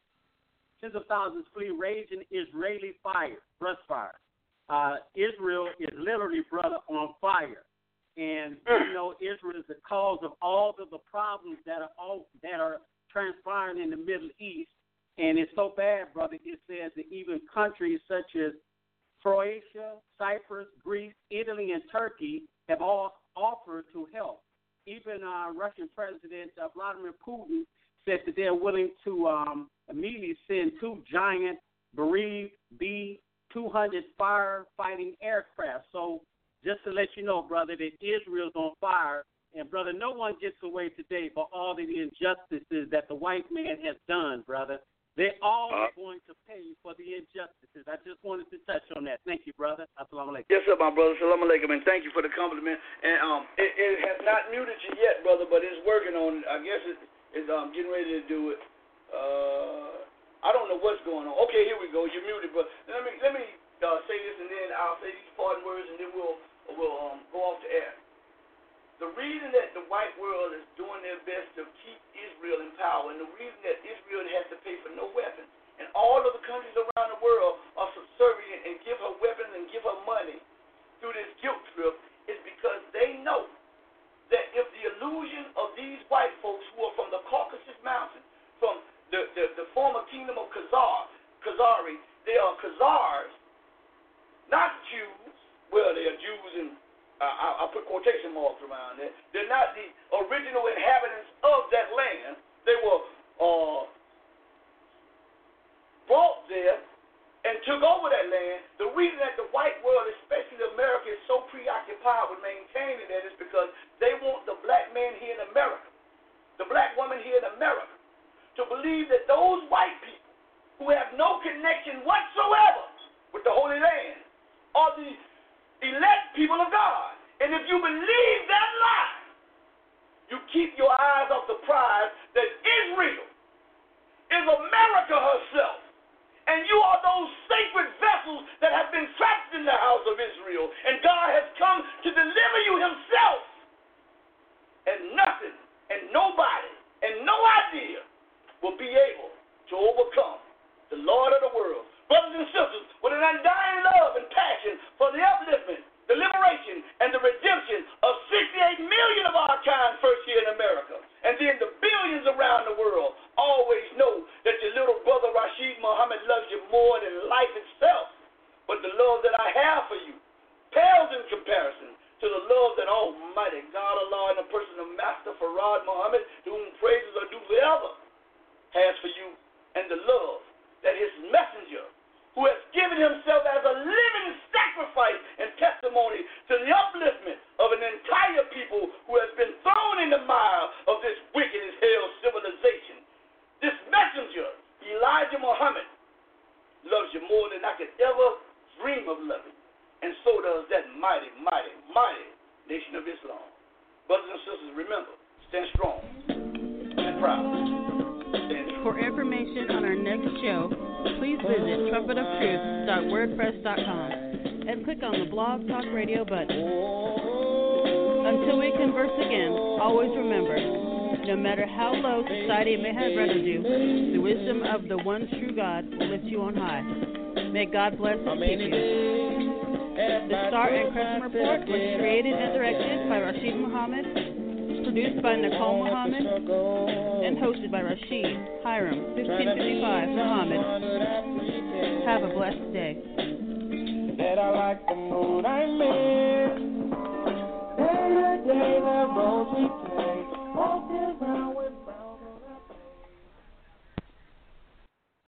tens of thousands flee raging Israeli fire, brush fire. Uh, Israel is literally, brother, on fire. And, you know, Israel is the cause of all of the problems that are all, that are transpiring in the Middle East. And it's so bad, brother, it says that even countries such as Croatia, Cyprus, Greece, Italy, and Turkey have all offered to help. Even uh, Russian President uh, Vladimir Putin said that they're willing to um, immediately send two giant Bereaved B two hundred firefighting aircraft. So, just to let you know, brother, that Israel's on fire. And, brother, no one gets away today for all of the injustices that the white man has done, brother. They all uh, are going to pay for the injustices. I just wanted to touch on that. Thank you, brother. Assalamu alaikum. Yes, sir, my brother. Assalamu alaikum, and thank you for the compliment. And um, it, it has not muted you yet, brother, but it's working on it. I guess it, it's um, getting ready to do it. Uh, I don't know what's going on. Okay, here we go. You're muted, but let me, let me uh, say this, and then I'll say these parting words, and then we'll will um, go off the air. The reason that the white world is doing their best to keep Israel in power, and the reason that Israel has to pay for no weapons, and all of the countries around the world are subservient and give her weapons and give her money through this guilt trip, is because they know that if the illusion of these white folks who are from the Caucasus Mountains, from the, the, the former kingdom of Khazar, Khazari, they are Khazars, not Jews. Well, they are Jews, and uh, I'll put quotation marks around it. They're not the original inhabitants of that land. They were uh, brought there and took over that land. The reason that the white world, especially America, is so preoccupied with maintaining that is because they want the black man here in America, the black woman here in America, to believe that those white people who have no connection whatsoever with the Holy Land are the elect people of God. And if you believe that lie, you keep your eyes off the prize that Israel is America herself. And you are those sacred vessels that have been trapped in the house of Israel. And God has come to deliver you himself. And nothing and nobody and no idea will be able to overcome the Lord of the world. Brothers and sisters, with an undying love and passion for the upliftment, the liberation, and the redemption of sixty-eight million of our kind first here in America, and then the billions around the world, always know that your little brother Rashid Muhammad loves you more than life itself. But the love that I have for you pales in comparison to the love that Almighty God Allah in the person of Master Farad Muhammad, to whom praises are due forever, has for you, and the love that his messenger, who has given himself as a living sacrifice and testimony to the upliftment of an entire people who has been thrown in the mire of this wicked as hell civilization. This messenger, Elijah Muhammad, loves you more than I could ever dream of loving. And so does that mighty, mighty, mighty nation of Islam. Brothers and sisters, remember, stand strong and proud. For information on our next show, please visit trumpet of truth dot wordpress dot com and click on the Blog Talk Radio button. Until we converse again, always remember, no matter how low society may have rendered you, the wisdom of the one true God will lift you on high. May God bless and keep you. The Star and Crescent Report was created and directed by Rashid Muhammad, produced by Nicole Muhammad, and hosted by Rashid Hiram, fifteen fifty-five Muhammad. Have a blessed day. That I like the mood I'm in.